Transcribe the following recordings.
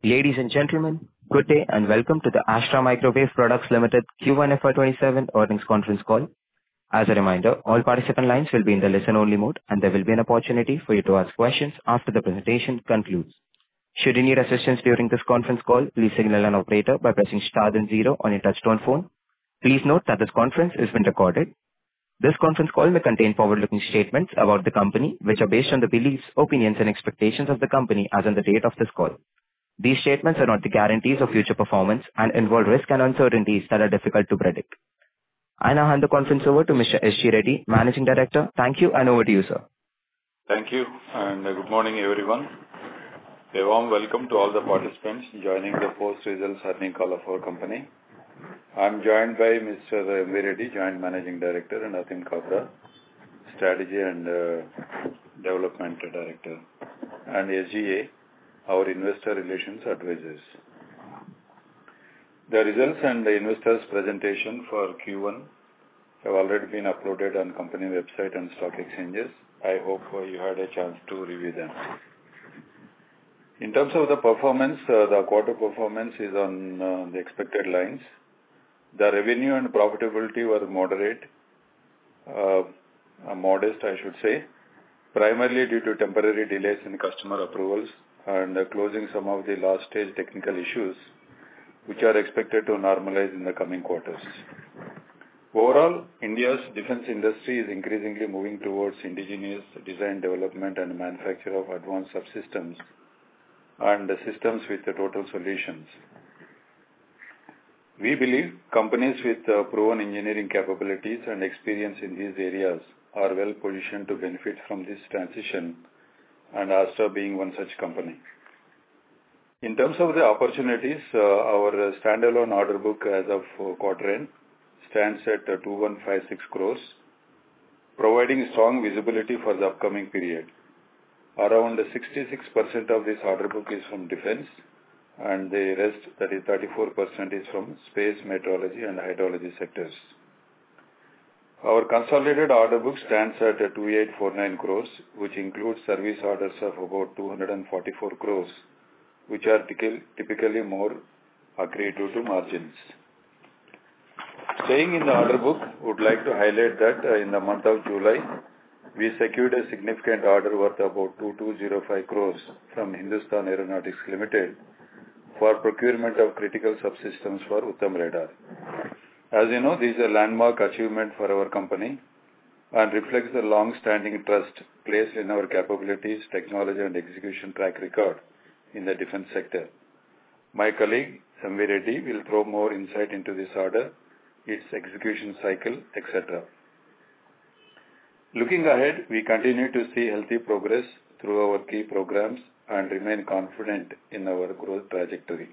Ladies and gentlemen, good day and welcome to the Astra Microwave Products Limited Q1 FY27 earnings conference call. As a reminder, all participant lines will be in the listen-only mode, and there will be an opportunity for you to ask questions after the presentation concludes. Should you need assistance during this conference call, please signal an operator by pressing star then zero on your touchtone phone. Please note that this conference is being recorded. This conference call may contain forward-looking statements about the company, which are based on the beliefs, opinions, and expectations of the company as on the date of this call. These statements are not the guarantees of future performance and involve risks and uncertainties that are difficult to predict. I now hand the conference over to Mr. S.G. Reddy, Managing Director. Thank you, and over to you, sir. Thank you, and good morning, everyone. A warm welcome to all the participants joining the post-results earnings call of our company. I am joined by Mr. M.V. Reddy, Joint Managing Director, and Atim Kabra, Strategy and Development Director, and SGA, our Investor Relations Advisors. The results and the investors' presentation for Q1 have already been uploaded on company website and stock exchanges. I hope you had a chance to review them. In terms of the performance, the quarter performance is on the expected lines. The revenue and profitability were modest, I should say, primarily due to temporary delays in customer approvals and closing some of the last stage technical issues, which are expected to normalize in the coming quarters. Overall, India's defense industry is increasingly moving towards indigenous design, development, and manufacture of advanced subsystems and systems with total solutions. We believe companies with proven engineering capabilities and experience in these areas are well positioned to benefit from this transition, and Astra being one such company. In terms of the opportunities, our standalone order book as of quarter end stands at 2156 crores, providing strong visibility for the upcoming period. Around 66% of this order book is from defense, and the rest, that is 34%, is from space, meteorology, and hydrology sectors. Our consolidated order book stands at 2849 crores, which includes service orders of about 244 crores, which are typically more accretive to margins. Staying in the order book, would like to highlight that in the month of July, we secured a significant order worth about 2205 crores from Hindustan Aeronautics Limited for procurement of critical subsystems for Uttam radar. As you know, this is a landmark achievement for our company and reflects the long-standing trust placed in our capabilities, technology, and execution track record in the defense sector. My colleague, M.V. Reddy, will throw more insight into this order, its execution cycle, etc. Looking ahead, we continue to see healthy progress through our key programs and remain confident in our growth trajectory.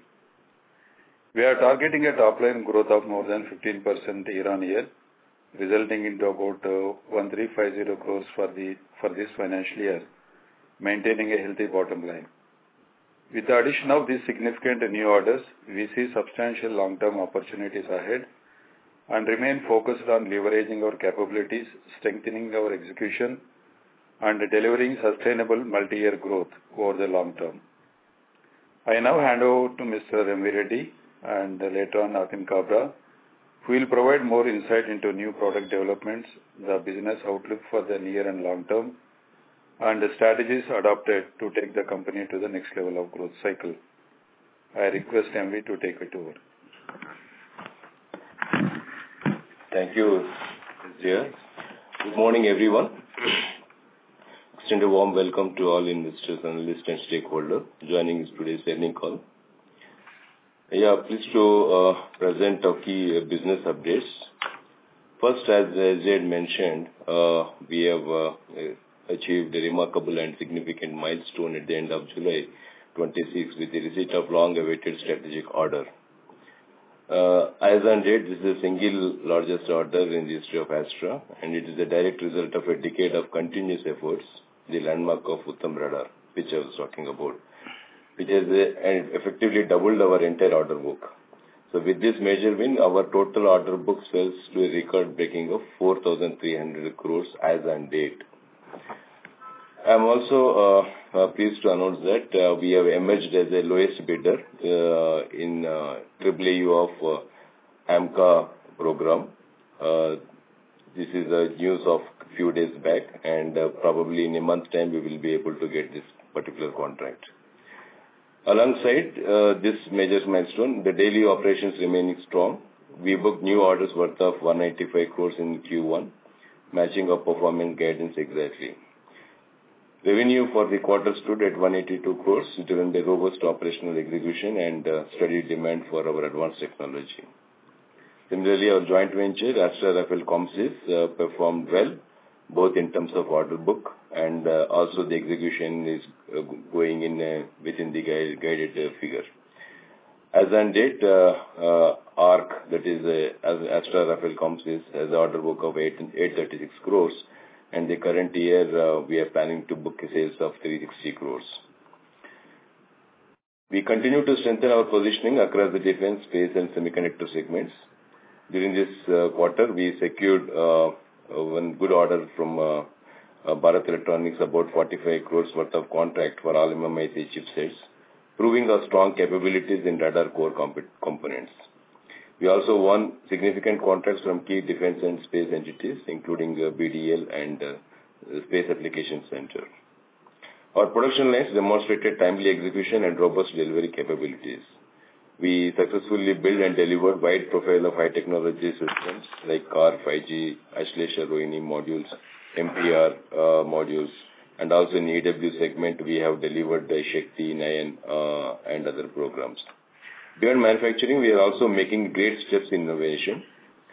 We are targeting a top-line growth of more than 15% year-on-year, resulting into about 1350 crores for this financial year, maintaining a healthy bottom line. With the addition of these significant new orders, we see substantial long-term opportunities ahead and remain focused on leveraging our capabilities, strengthening our execution, and delivering sustainable multi-year growth over the long term. I now hand over to Mr. M.V. Reddy and later on Atim Kabra, who will provide more insight into new product developments, the business outlook for the near and long term, and the strategies adopted to take the company to the next level of growth cycle. I request M.V. to take it over. Thank you, Mr. Good morning, everyone. Extend a warm welcome to all investors, analysts, and stakeholders joining today's earnings call. Pleased to present our key business updates. First, as Zed mentioned, we have achieved a remarkable and significant milestone at the end of July 26 with the receipt of long-awaited strategic order. As on date, this is the single largest order in the history of Astra, and it is a direct result of a decade of continuous efforts, the landmark of Uttam radar, which I was talking about, which has effectively doubled our entire order book. So with this major win, our total order book swells to a record-breaking of 4,300 crores as on date. I'm also pleased to announce that we have emerged as the lowest bidder in AAAU of AMCA program. This is a news of a few days back, and probably in a month's time we will be able to get this particular contract. Alongside this major milestone, the daily operations remaining strong. We booked new orders worth of 195 crores in Q1, matching our performance guidance exactly. Revenue for the quarter stood at 182 crores, driven by robust operational execution and steady demand for our advanced technology. Similarly, our joint venture, Astra Rafael Comsys, performed well, both in terms of order book and also the execution is going in within the guided figure. As on date, ARC, that is Astra Rafael Comsys, has an order book of 836 crores, and the current year we are planning to book a sales of 360 crores. We continue to strengthen our positioning across the defense, space, and semiconductor segments. During this quarter, we secured one good order from Bharat Electronics, about 45 crores worth of contract for all MMIC chipsets, proving our strong capabilities in radar core components. We also won significant contracts from key defense and space entities, including BDL and Space Applications Center. Our production lines demonstrated timely execution and robust delivery capabilities. We successfully built and delivered wide profile of high technology systems like CAR, 5G, Ashlesha Rohini modules, MPR modules, and also in EW segment we have delivered the Shakti, Nayan and other programs. Beyond manufacturing, we are also making great steps in innovation.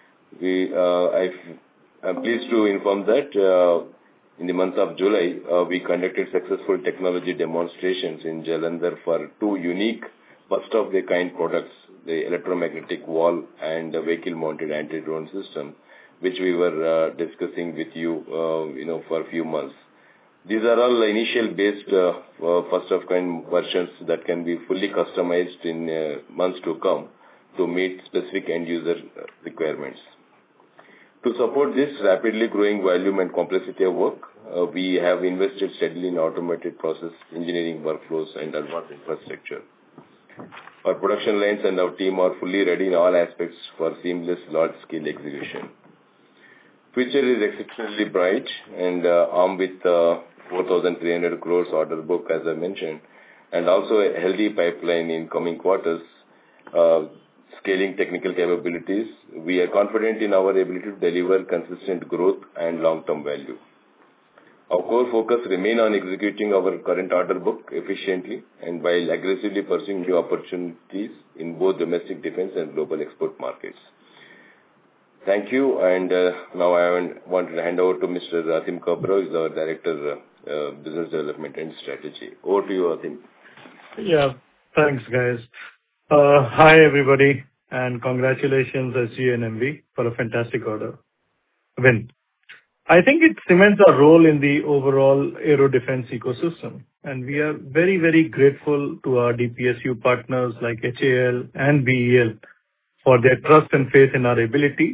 I'm pleased to inform that in the month of July, we conducted successful technology demonstrations in Jalandhar for two unique first-of-the-kind products, the electromagnetic wall and the vehicle-mounted anti-drone system, which we were discussing with you, for a few months. These are all initial based first-of-kind versions that can be fully customized in months to come to meet specific end-user requirements. To support this rapidly growing volume and complexity of work, we have invested steadily in automated process engineering workflows and advanced infrastructure. Our production lines and our team are fully ready in all aspects for seamless large-scale execution. Future is exceptionally bright and armed with 4,300 crores order book, as I mentioned, and also a healthy pipeline in coming quarters, scaling technical capabilities. We are confident in our ability to deliver consistent growth and long-term value. Our core focus remain on executing our current order book efficiently and while aggressively pursuing new opportunities in both domestic defense and global export markets. Thank you, and now I want to hand over to Mr. Atim Kabra, who is our Director Business Development and Strategy. Over to you, Atim. Yeah, thanks, guys. Hi, everybody, and congratulations, SG and MV, for a fantastic order win. I think it cements our role in the overall aero defense ecosystem, and we are very, very grateful to our DPSU partners like HAL and BEL for their trust and faith in our abilities.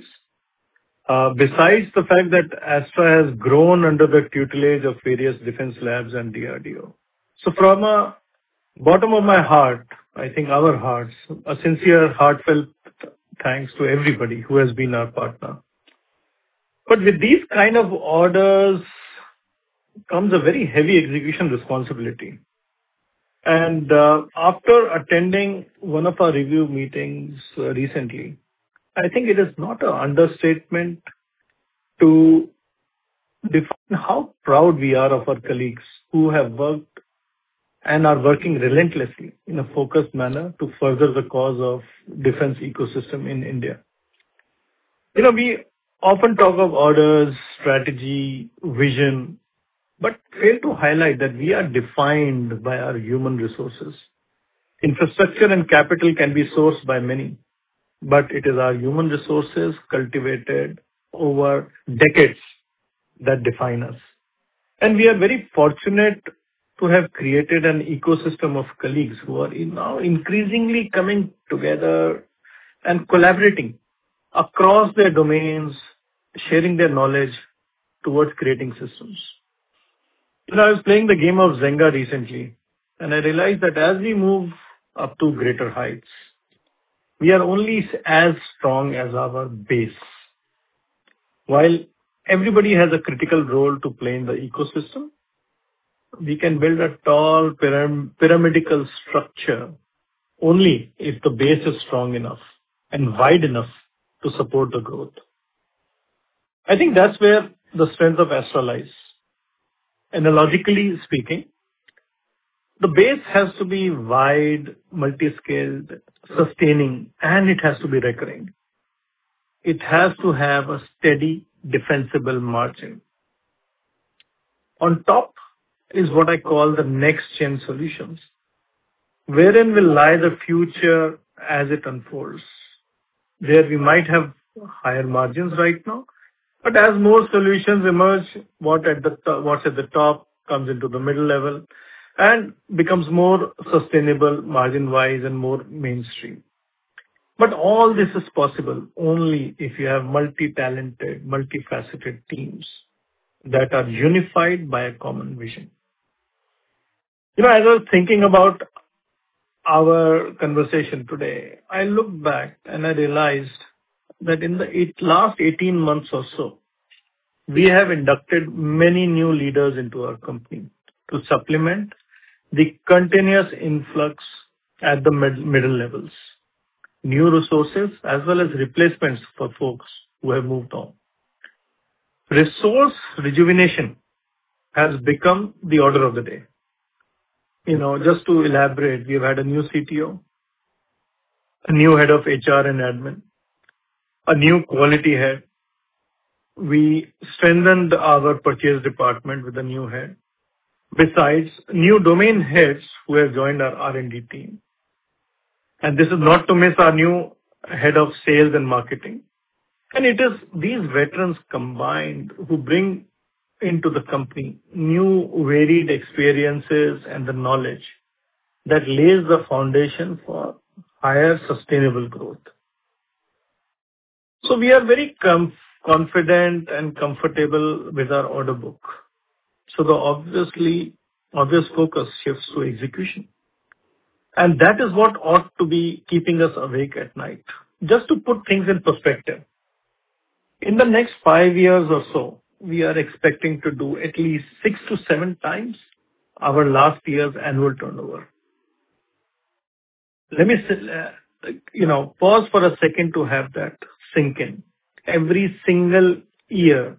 Besides the fact that Astra has grown under the tutelage of various defense labs and DRDO. So from a bottom of my heart, I think our hearts, a sincere, heartfelt thanks to everybody who has been our partner. But with these kind of orders comes a very heavy execution responsibility. And after attending one of our review meetings recently, I think it is not an understatement to define how proud we are of our colleagues who have worked and are working relentlessly in a focused manner to further the cause of defense ecosystem in India. We often talk of orders, strategy, vision, but fail to highlight that we are defined by our human resources. Infrastructure and capital can be sourced by many, but it is our human resources cultivated over decades that define us. And we are very fortunate to have created an ecosystem of colleagues who are now increasingly coming together and collaborating across their domains, sharing their knowledge towards creating systems. I was playing the game of Zynga recently, and I realized that as we move up to greater heights, we are only as strong as our base. While everybody has a critical role to play in the ecosystem, we can build a tall pyramidal structure only if the base is strong enough and wide enough to support the growth. I think that's where the strength of Astra lies. Analogically speaking, the base has to be wide, multi-scaled, sustaining, and it has to be recurring. It has to have a steady, defensible margin. On top is what I call the next-gen solutions, wherein will lie the future as it unfolds, where we might have higher margins right now, but as more solutions emerge, what's at the top comes into the middle level and becomes more sustainable margin-wise and more mainstream. But all this is possible only if you have multi-talented, multifaceted teams that are unified by a common vision. As I was thinking about our conversation today, I looked back and I realized that in the last 18 months or so, we have inducted many new leaders into our company to supplement the continuous influx at the middle levels, new resources as well as replacements for folks who have moved on. Resource rejuvenation has become the order of the day. Just to elaborate, we've had a new CTO, a new head of HR and admin, a new quality head. We strengthened our purchase department with a new head. Besides, new domain heads who have joined our R&D team. And this is not to miss our new head of sales and marketing. And it is these veterans combined who bring into the company new varied experiences and the knowledge that lays the foundation for higher sustainable growth. So we are very confident and comfortable with our order book. So the obvious focus shifts to execution. And that is what ought to be keeping us awake at night. Just to put things in perspective, in the next 5 years or so, we are expecting to do at least 6 to 7 times our last year's annual turnover. Let me pause for a second to have that sink in. Every single year,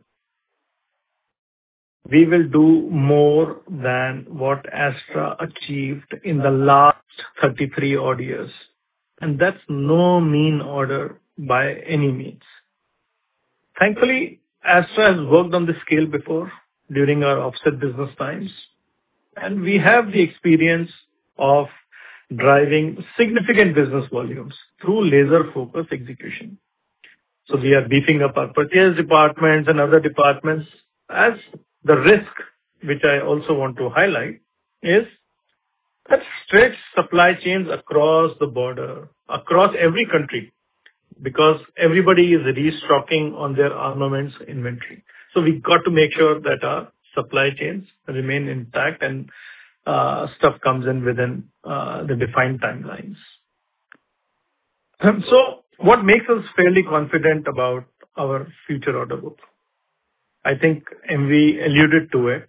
we will do more than what Astra achieved in the last 33 odd years. And that's no mean order by any means. Thankfully, Astra has worked on this scale before during our offset business times. And we have the experience of driving significant business volumes through laser-focused execution. So we are beefing up our purchase departments and other departments. As the risk, which I also want to highlight, is that stretched supply chains across the border, across every country, because everybody is restocking on their armaments inventory. So we got to make sure that our supply chains remain intact and stuff comes in within the defined timelines. So what makes us fairly confident about our future order book? I think MV alluded to it.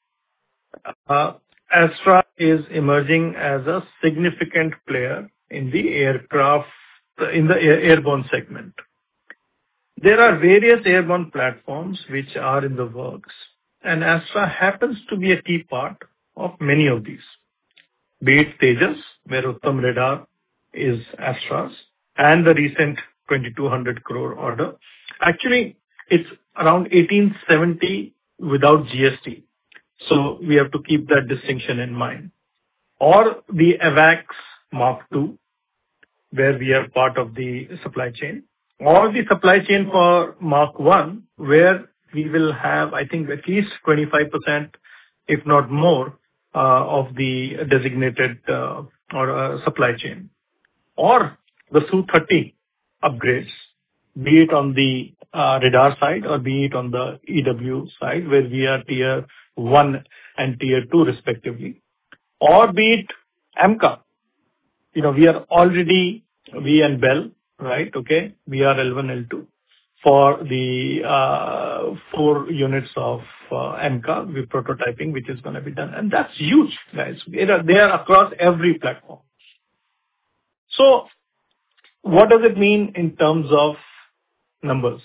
Astra is emerging as a significant player in the airborne segment. There are various airborne platforms which are in the works, and Astra happens to be a key part of many of these. Be it Tejas, where Uttam Radar is Astra's, and the recent 2,200 crore order. Actually, it's around 1870 without GST. So we have to keep that distinction in mind. Or the AVAX Mark II, where we are part of the supply chain. Or the supply chain for Mark I, where we will have, I think, at least 25%, if not more, of the designated supply chain. Or the Su-30 upgrades, be it on the radar side or be it on the EW side, where we are tier 1 and Tier 2 respectively, or be it AMCA. We are already, we and BEL, right? Okay. We are L1, L2 for the 4 units of AMCA, we're prototyping, which is going to be done. And that's huge, guys. They are across every platform. So what does it mean in terms of numbers?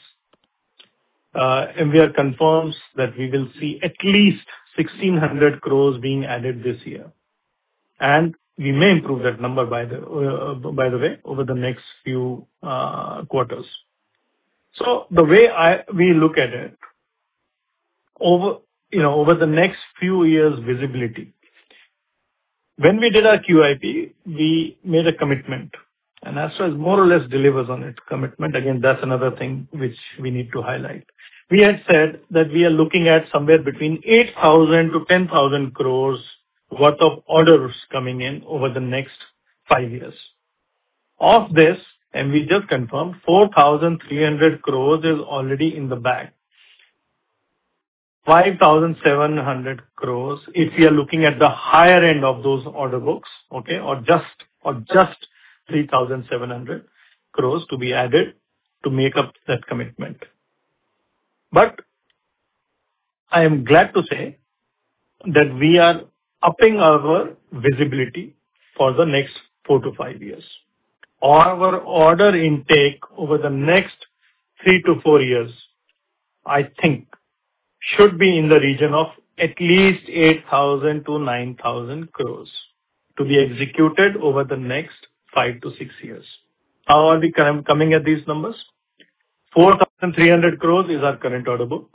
MVR confirms that we will see at least 1,600 crores being added this year. And we may improve that number by the way, over the next few quarters. So the way we look at it, over the next few years visibility, when we did our QIP, we made a commitment. And Astra is more or less delivers on its commitment. Again, that's another thing which we need to highlight. We had said that we are looking at somewhere between 8,000 to 10,000 crores worth of orders coming in over the next 5 years. Of this, and we just confirmed, 4,300 crores is already in the bag. 5,700 crores if we are looking at the higher end of those order books, okay, or just 3,700 crores to be added to make up that commitment. But I am glad to say that we are upping our visibility for the next 4 to 5 years. Our order intake over the next 3 to 4 years, I think, should be in the region of at least 8,000 to 9,000 crores to be executed over the next 5 to 6 years. How are we coming at these numbers? 4,300 crores is our current order book.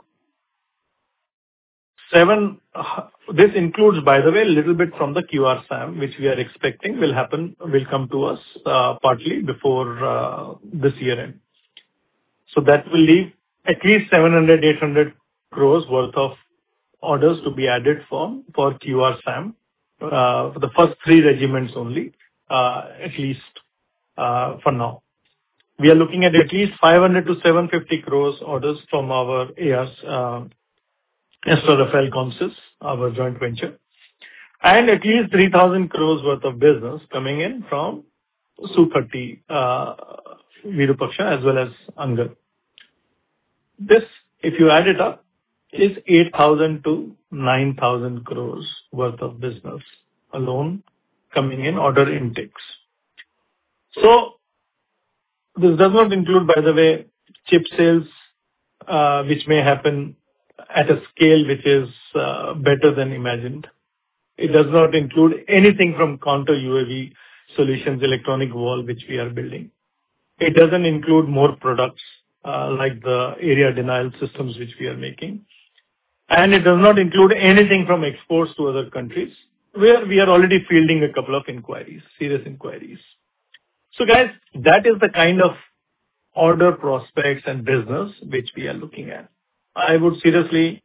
This includes, by the way, a little bit from the QRSAM, which we are expecting will come to us partly before this year end. So that will leave at least 700, 800 crores worth of orders to be added for QRSAM for the first 3 regiments only, at least for now. We are looking at least 500 to 750 crores orders from our ARs, Astra Rafael Comsys, our joint venture, and at least 3,000 crores worth of business coming in from Su-30 Virupaksha as well as Angal. This, if you add it up, is 8,000 to 9,000 crores worth of business alone coming in order intakes. So this does not include, by the way, chip sales, which may happen at a scale which is better than imagined. It does not include anything from counter UAV solutions, electronic wall, which we are building. It doesn't include more products like the area denial systems which we are making. And it does not include anything from exports to other countries, where we are already fielding a couple of inquiries, serious inquiries. So guys, that is the kind of order prospects and business which we are looking at. I would seriously,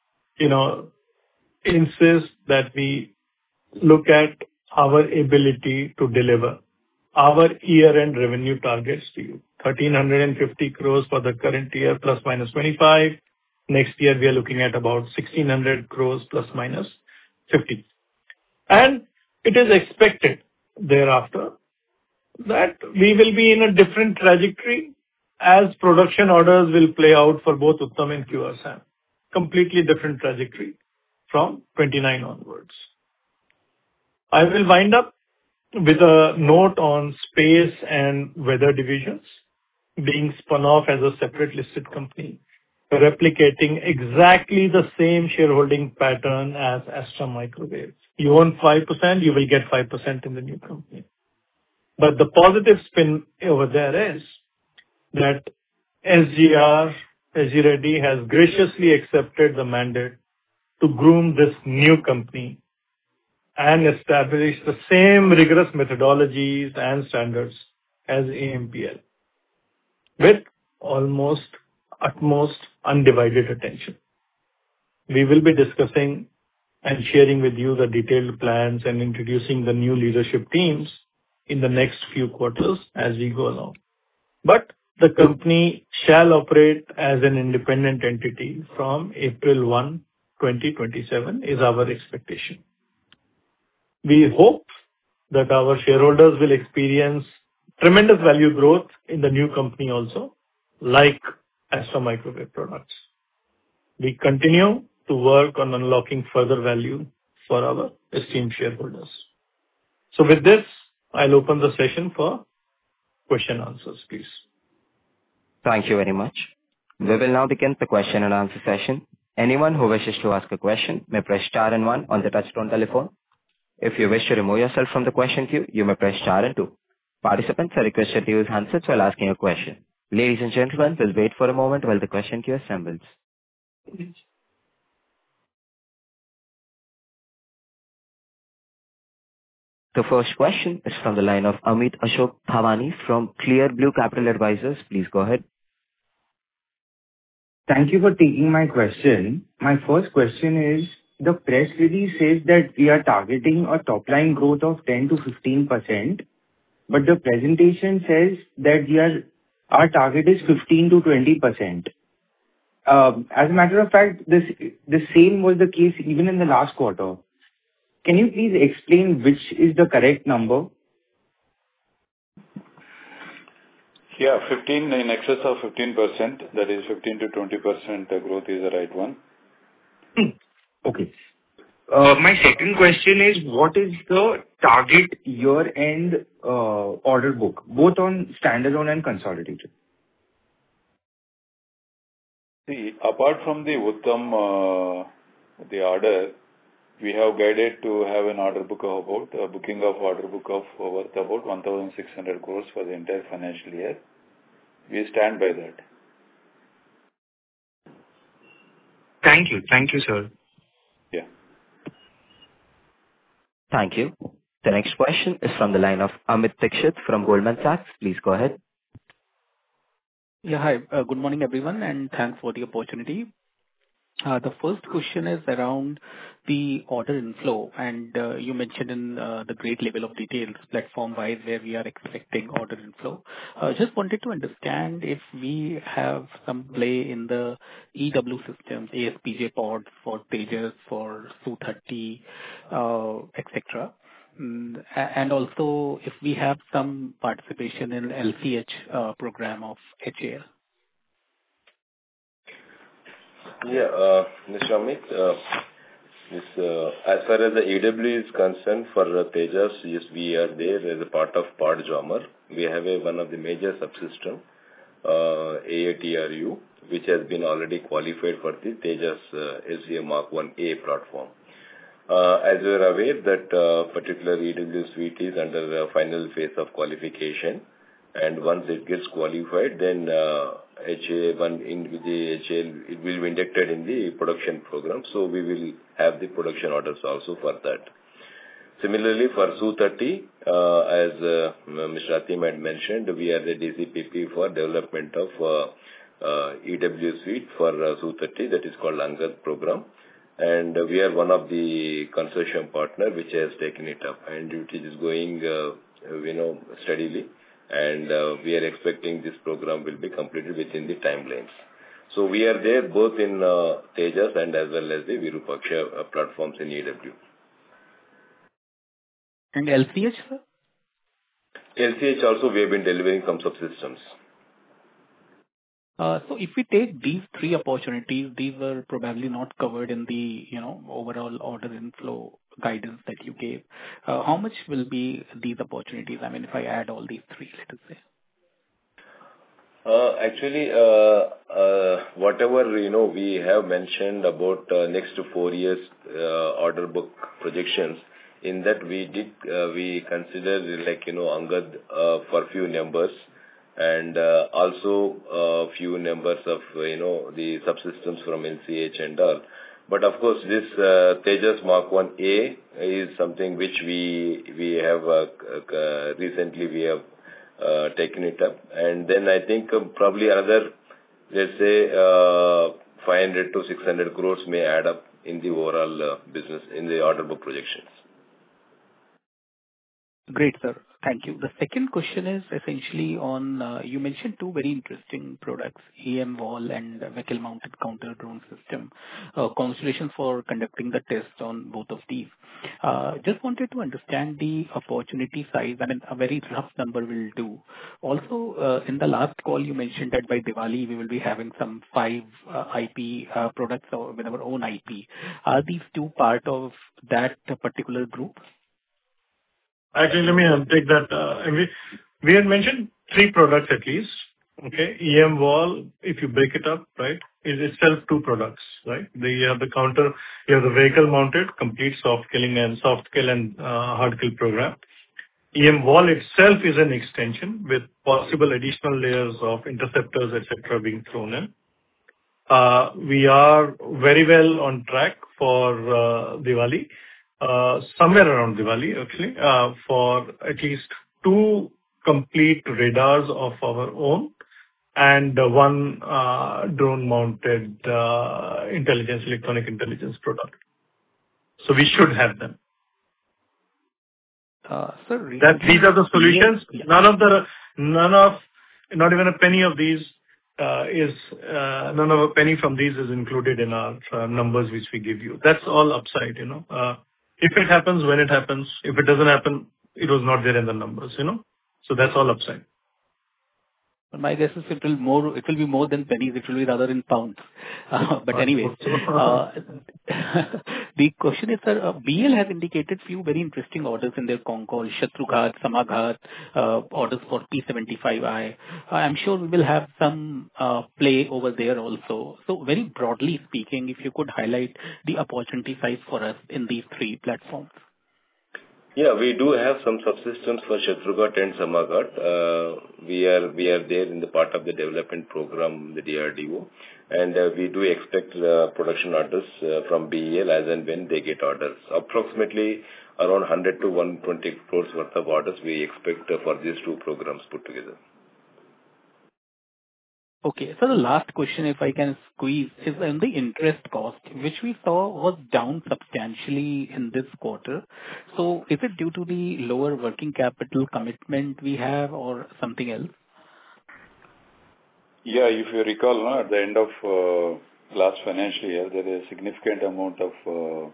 insist that we look at our ability to deliver our year-end revenue targets to you. 1,350 crores for the current year, plus minus 25. Next year, we are looking at about 1,600 crores, plus minus 50. And it is expected thereafter that we will be in a different trajectory as production orders will play out for both Uttam and QRSAM. Completely different trajectory from 29 onwards. I will wind up with a note on space and weather divisions being spun off as a separate listed company, replicating exactly the same shareholding pattern as Astra Microwave. You own 5%, you will get 5% in the new company. But the positive spin over there is that SG Reddy has graciously accepted the mandate to groom this new company and establish the same rigorous methodologies and standards as AMPL with utmost undivided attention. We will be discussing and sharing with you the detailed plans and introducing the new leadership teams in the next few quarters as we go along. But the company shall operate as an independent entity from April 1, 2027 is our expectation. We hope that our shareholders will experience tremendous value growth in the new company also, like Astra Microwave Products. We continue to work on unlocking further value for our esteemed shareholders. With this, I'll open the session for question answers, please. Thank you very much. We will now begin the question and answer session. Anyone who wishes to ask a question may press star and one on the touchtone telephone. If you wish to remove yourself from the question queue, you may press star and two. Participants are requested to use handsets while asking a question. Ladies and gentlemen, we'll wait for a moment while the question queue assembles. The first question is from the line of Amit Ashok Thawani from Clear Blue Capital Advisors. Please go ahead. Thank you for taking my question. My first question is, the press release says that we are targeting a top-line growth of 10%-15%, but the presentation says that our target is 15%-20%. As a matter of fact, the same was the case even in the last quarter. Can you please explain which is the correct number? Yeah, 15 in excess of 15%, that is 15%-20% growth is the right one. Okay. My second question is, what is the target year-end order book, both on standalone and consolidated? See, apart from the Uttam, the order, we have guided to have an order book of about, booking of order book of worth about 1,600 crores for the entire financial year. We stand by that. Thank you. Thank you, sir. Yeah. Thank you. The next question is from the line of Amit Dixit from Goldman Sachs. Please go ahead. Yeah, hi. Good morning, everyone, and thanks for the opportunity. The first question is around the order inflow, and you mentioned in the great level of details platform-wise where we are expecting order inflow. Just wanted to understand if we have some play in the EW systems, ASPJ pods for Tejas, for Su-30, etc. And also if we have some participation in LCH program of HAL. Yeah, Mr. Amit, as far as the EW is concerned for Tejas, yes, we are there as a part of Pod Jammer. We have one of the major subsystem, AATRU, which has been already qualified for the Tejas SDA Mark 1A platform. As you are aware that particular EW suite is under the final phase of qualification, and once it gets qualified, then HA1 in the HAL, it will be inducted in the production program. So we will have the production orders also for that. Similarly, for Su-30, as Mr. Atim had mentioned, we are the DCPP for development of EW suite for Su-30, that is called Angad program. And we are one of the consortium partner which has taken it up, and it is going, steadily. And we are expecting this program will be completed within the timelines. So we are there both in Tejas and as well as the Virupaksha platforms in EW. And LCH, sir? LCH also we have been delivering some subsystems. So if we take these three opportunities, these were probably not covered in the overall order inflow guidance that you gave. How much will be these opportunities? I mean, if I add all these three, let us say. Actually, whatever we have mentioned about next 4 years order book projections, in that we consider Angad for few numbers, and also a few numbers of the subsystems from LCH and all. But of course, this Tejas Mark 1A is something which we have recently we have taken it up, and then I think probably another, let's say 500 to 600 crores may add up in the overall business in the order book projections. Great, sir. Thank you. The second question is essentially on, you mentioned two very interesting products, EM Wall and vehicle-mounted counter-drone system. Congratulations for conducting the test on both of these. Just wanted to understand the opportunity size. I mean, a very rough number will do. Also, in the last call, you mentioned that by Diwali, we will be having some 5 IP products or with our own IP. Are these two part of that particular group? Actually, let me take that. We had mentioned 3 products at least. Okay. EM Wall, if you break it up, right, is itself 2 products, right? You have the counter, you have the vehicle mounted, complete soft kill and hard kill program. EM Wall itself is an extension with possible additional layers of interceptors, etc., being thrown in. We are very well on track for Diwali, somewhere around Diwali, actually, for at least 2 complete radars of our own and 1 drone-mounted electronic intelligence product. So we should have them. Sir, These are the solutions. Not even a penny of these none of a penny from these is included in our numbers which we give you. That's all upside, you know. If it happens, when it happens. If it doesn't happen, it was not there in the numbers, you know. So that's all upside. My guess is it will be more than pennies. It will be rather in pounds. But anyways, the question is, sir, BL has indicated few very interesting orders in their con call, Shatrughat, Samaghat, orders for P75I. I'm sure we will have some play over there also. So very broadly speaking, if you could highlight the opportunity size for us in these 3 platforms. Yeah, we do have some subsystems for Shatrughat and Samaghat. We are there in the part of the development program, the DRDO, and we do expect production orders from BEL as and when they get orders. Approximately around 100 to 120 crores worth of orders we expect for these 2 programs put together. Okay. So the last question, if I can squeeze, is on the interest cost, which we saw was down substantially in this quarter. So is it due to the lower working capital commitment we have or something else? Yeah, if you recall, at the end of last financial year, there is a significant amount of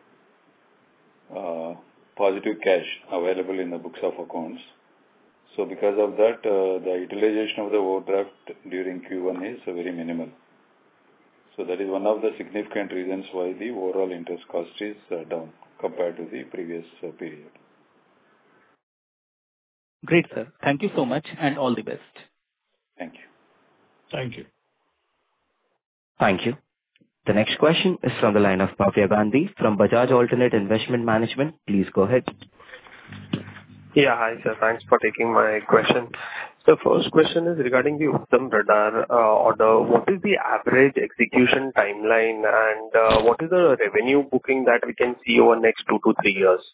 positive cash available in the books of accounts. So because of that, the utilization of the overdraft during Q1 is very minimal. So that is one of the significant reasons why the overall interest cost is down compared to the previous period. Great, sir. Thank you so much and all the best. Thank you. Thank you. Thank you. The next question is from the line of Bhavya Gandhi from Bajaj Alternate Investment Management. Please go ahead. Yeah, hi sir. Thanks for taking my question. So first question is regarding the Uttam radar order. What is the average execution timeline and what is the revenue booking that we can see over next 2 to 3 years?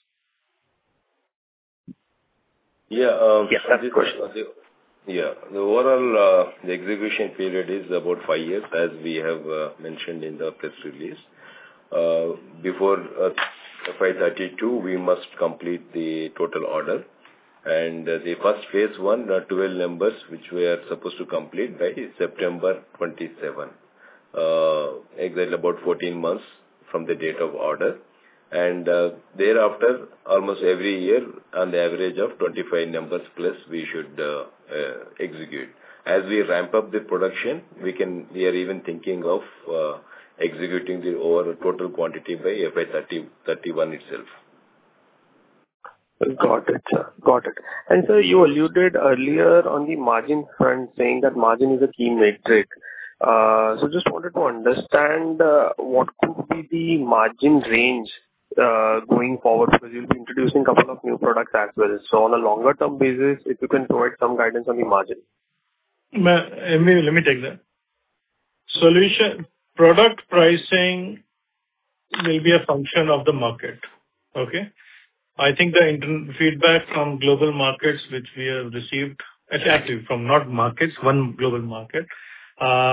Yeah, that's the question. The overall the execution period is about 5 years, as we have mentioned in the press release. Before FY32, we must complete the total order. And the first phase 1, 12 numbers, which we are supposed to complete by September 27. Exactly about 14 months from the date of order. And thereafter, almost every year, on the average of 25 numbers plus, we should execute. As we ramp up the production, we are even thinking of executing the over total quantity by FY31 itself. Got it, sir. Got it. And sir, you alluded earlier on the margin front saying that margin is a key metric. So just wanted to understand what could be the margin range going forward, because you'll be introducing a couple of new products as well. So on a longer term basis, if you can provide some guidance on the margin. Let me take that. Solution product pricing will be a function of the market. Okay. I think the feedback from global markets which we have received, actually from not markets, one global market,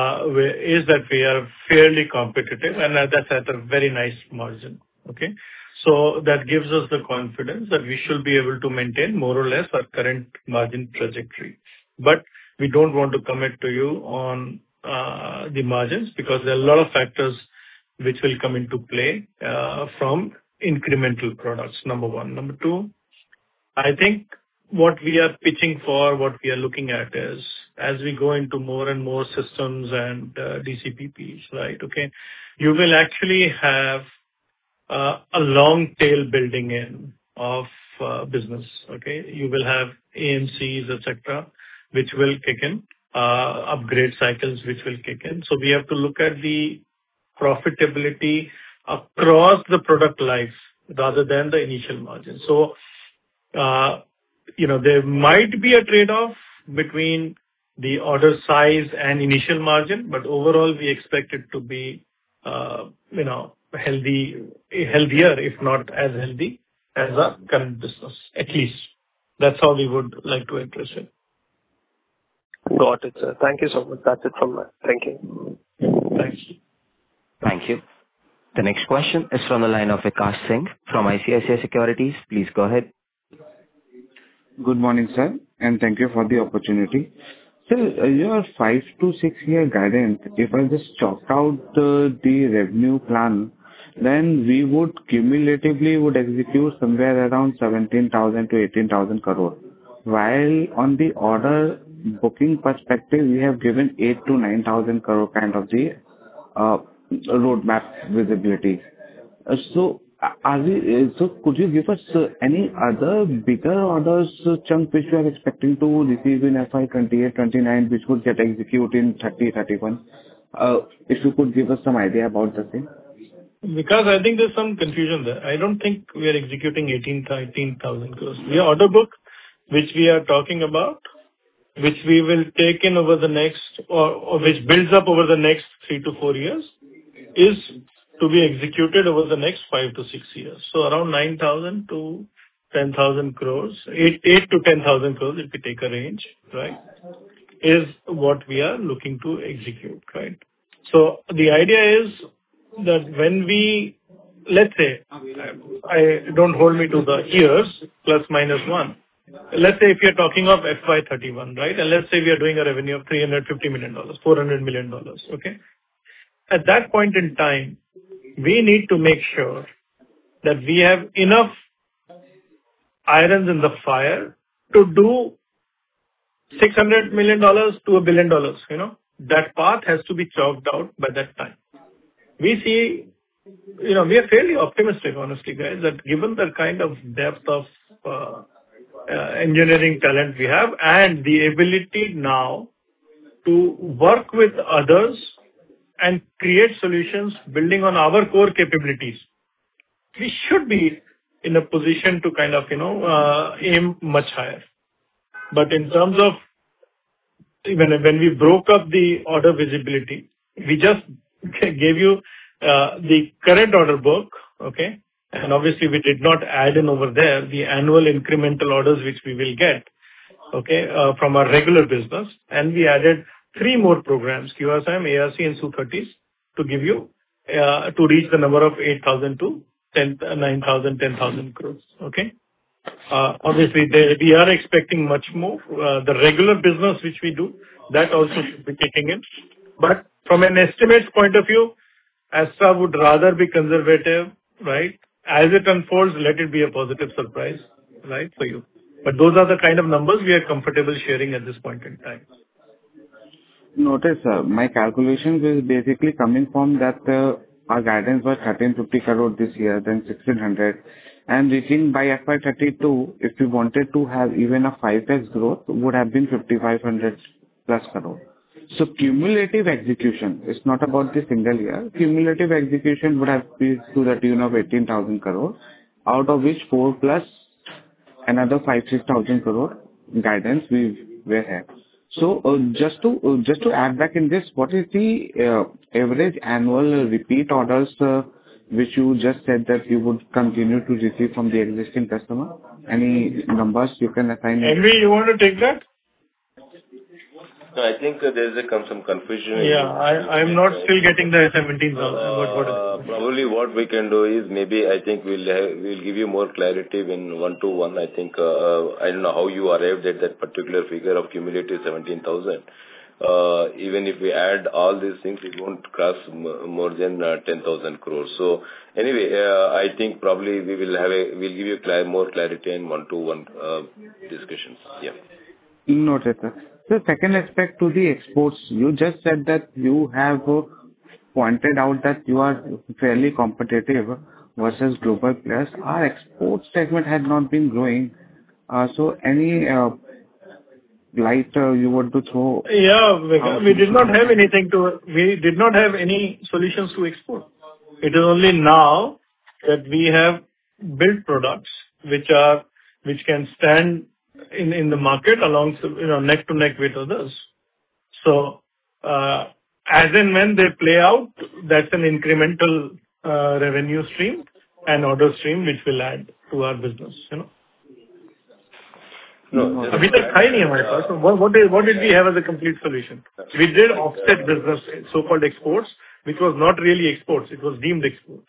is that we are fairly competitive and that's at a very nice margin. Okay. So that gives us the confidence that we should be able to maintain more or less our current margin trajectory. But we don't want to commit to you on the margins because there are a lot of factors which will come into play from incremental products, number one. Number two, I think what we are pitching for, what we are looking at is as we go into more and more systems and DCPPs, right? Okay. You will actually have a long tail building in of business. Okay. You will have AMCs, etc., which will kick in, upgrade cycles, which will kick in. So we have to look at the profitability across the product life rather than the initial margin. So, there might be a trade-off between the order size and initial margin, but overall we expect it to be, healthier, if not as healthy as our current business. At least that's how we would like to address it. Got it, sir. Thank you so much. That's it from me. Thank you. Thanks. Thank you. The next question is from the line of Vikas Singh from ICICI Securities. Please go ahead. Good morning, sir, and thank you for the opportunity. Sir, your 5 to 6 year guidance, if I just chalked out the revenue plan, then we would cumulatively execute somewhere around 17,000 to 18,000 crore. While on the order booking perspective, we have given 8 to 9,000 crore kind of the roadmap visibility. So could you give us any other bigger orders chunk which you are expecting to receive in FY 28-29, which would get executed in 30-31? If you could give us some idea about the thing. Because I think there's some confusion there. I don't think we are executing 18,000 crores. The order book, which we are talking about, which we will take in over the next, or which builds up over the next 3 to 4 years, is to be executed over the next 5 to 6 years. So around 9,000 to 10,000 crores, 8 to 10,000 crores, if we take a range, right, is what we are looking to execute, right? So the idea is that when we, let's say, I don't hold me to the years, plus minus one. Let's say if you're talking of FY31, right? And let's say we are doing a revenue of $350 million, $400 million, okay? At that point in time, we need to make sure that we have enough irons in the fire to do $600 million to $1 billion, That path has to be chalked out by that time. We see, we are fairly optimistic, honestly, guys, that given the kind of depth of engineering talent we have and the ability now to work with others and create solutions building on our core capabilities, we should be in a position to kind of, aim much higher. But in terms of, when we broke up the order visibility, we just gave you the current order book, okay? And obviously we did not add in over there the annual incremental orders which we will get, okay, from our regular business. And we added 3 more programs, QRSAM, ARC and Su-30s, to give you, to reach the number of 8,000 to 9,000, 10,000 crores, okay? Obviously we are expecting much more. The regular business which we do, that also should be kicking in. But from an estimates point of view, Astra would rather be conservative, right? As it unfolds, let it be a positive surprise, right, for you. But those are the kind of numbers we are comfortable sharing at this point in time. Notice, sir, my calculations is basically coming from that our guidance was 1,350 crore this year, then 1,600. And reaching by FY32, if we wanted to have even a 5x growth, would have been 5,500 plus crore. So cumulative execution, it's not about the single year. Cumulative execution would have been to the tune of 18,000 crore, out of which 4 plus another 5,000-6,000 crore guidance we were have. So just to add back in this, what is the average annual repeat orders which you just said that you would continue to receive from the existing customer? Any numbers you can assign? Henry, you want to take that? No, I think there's some confusion. Yeah, I'm not still getting the 17,000. What is it? Probably what we can do is maybe I think we'll give you more clarity when one-to-one. I think I don't know how you arrived at that particular figure of cumulative 17,000. Even if we add all these things, it won't cross more than 10,000 crores. So anyway, I think probably we'll give you more clarity in one-to-one discussions. Yeah. Noted, sir. So second aspect to the exports, you just said that you have pointed out that you are fairly competitive versus global players. Our export segment had not been growing. So any light you want to throw? Yeah, we did not have any solutions to export. It is only now that we have built products which can stand in the market along, neck to neck with others. So, as and when they play out, that's an incremental revenue stream and order stream which will add to our business, No, अभी तक था ही नहीं हमारे पास. What did we have as a complete solution? We did offset business, so-called exports, which was not really exports. It was deemed exports.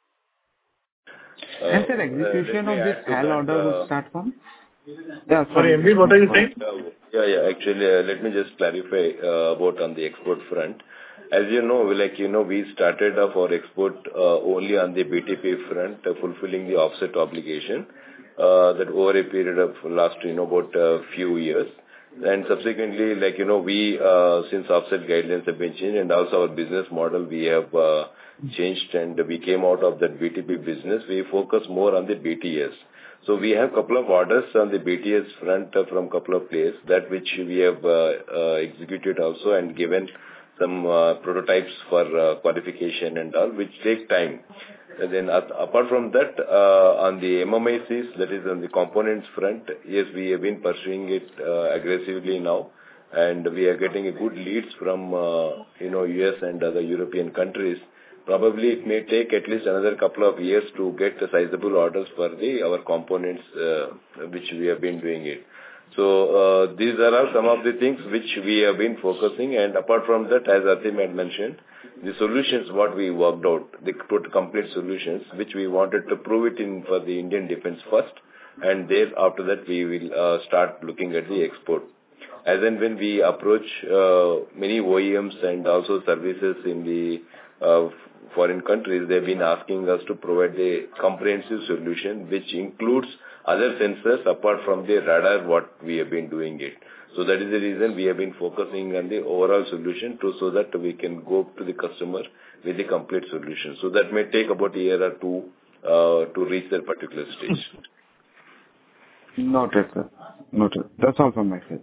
And sir, execution of this HAL order would start from? Yeah, Sorry, MD, what are you saying? Yeah. Actually, let me just clarify about on the export front. As you know, we started off our export only on the BTP front, fulfilling the offset obligation that over a period of last, about a few years. And subsequently, we, since offset guidelines have been changed and also our business model, we have changed and we came out of that BTP business. We focus more on the BTS. So we have couple of orders on the BTS front from couple of players, that which we have executed also and given some prototypes for qualification and all, which take time. And then apart from that, on the MMICs, that is on the components front, yes, we have been pursuing it aggressively now, and we are getting a good leads from US and other European countries. Probably it may take at least another couple of years to get the sizable orders for our components, which we have been doing it. So these are some of the things which we have been focusing, and apart from that, as Atim had mentioned, the solutions what we worked out, the complete solutions which we wanted to prove it in for the Indian defense first, and then after that we will start looking at the export. As and when we approach many OEMs and also services in the foreign countries, they've been asking us to provide a comprehensive solution which includes other sensors apart from the radar what we have been doing it. So that is the reason we have been focusing on the overall solution so that we can go to the customer with the complete solution. So that may take about a year or two to reach that particular stage. Noted, sir. Noted. That's all from my side.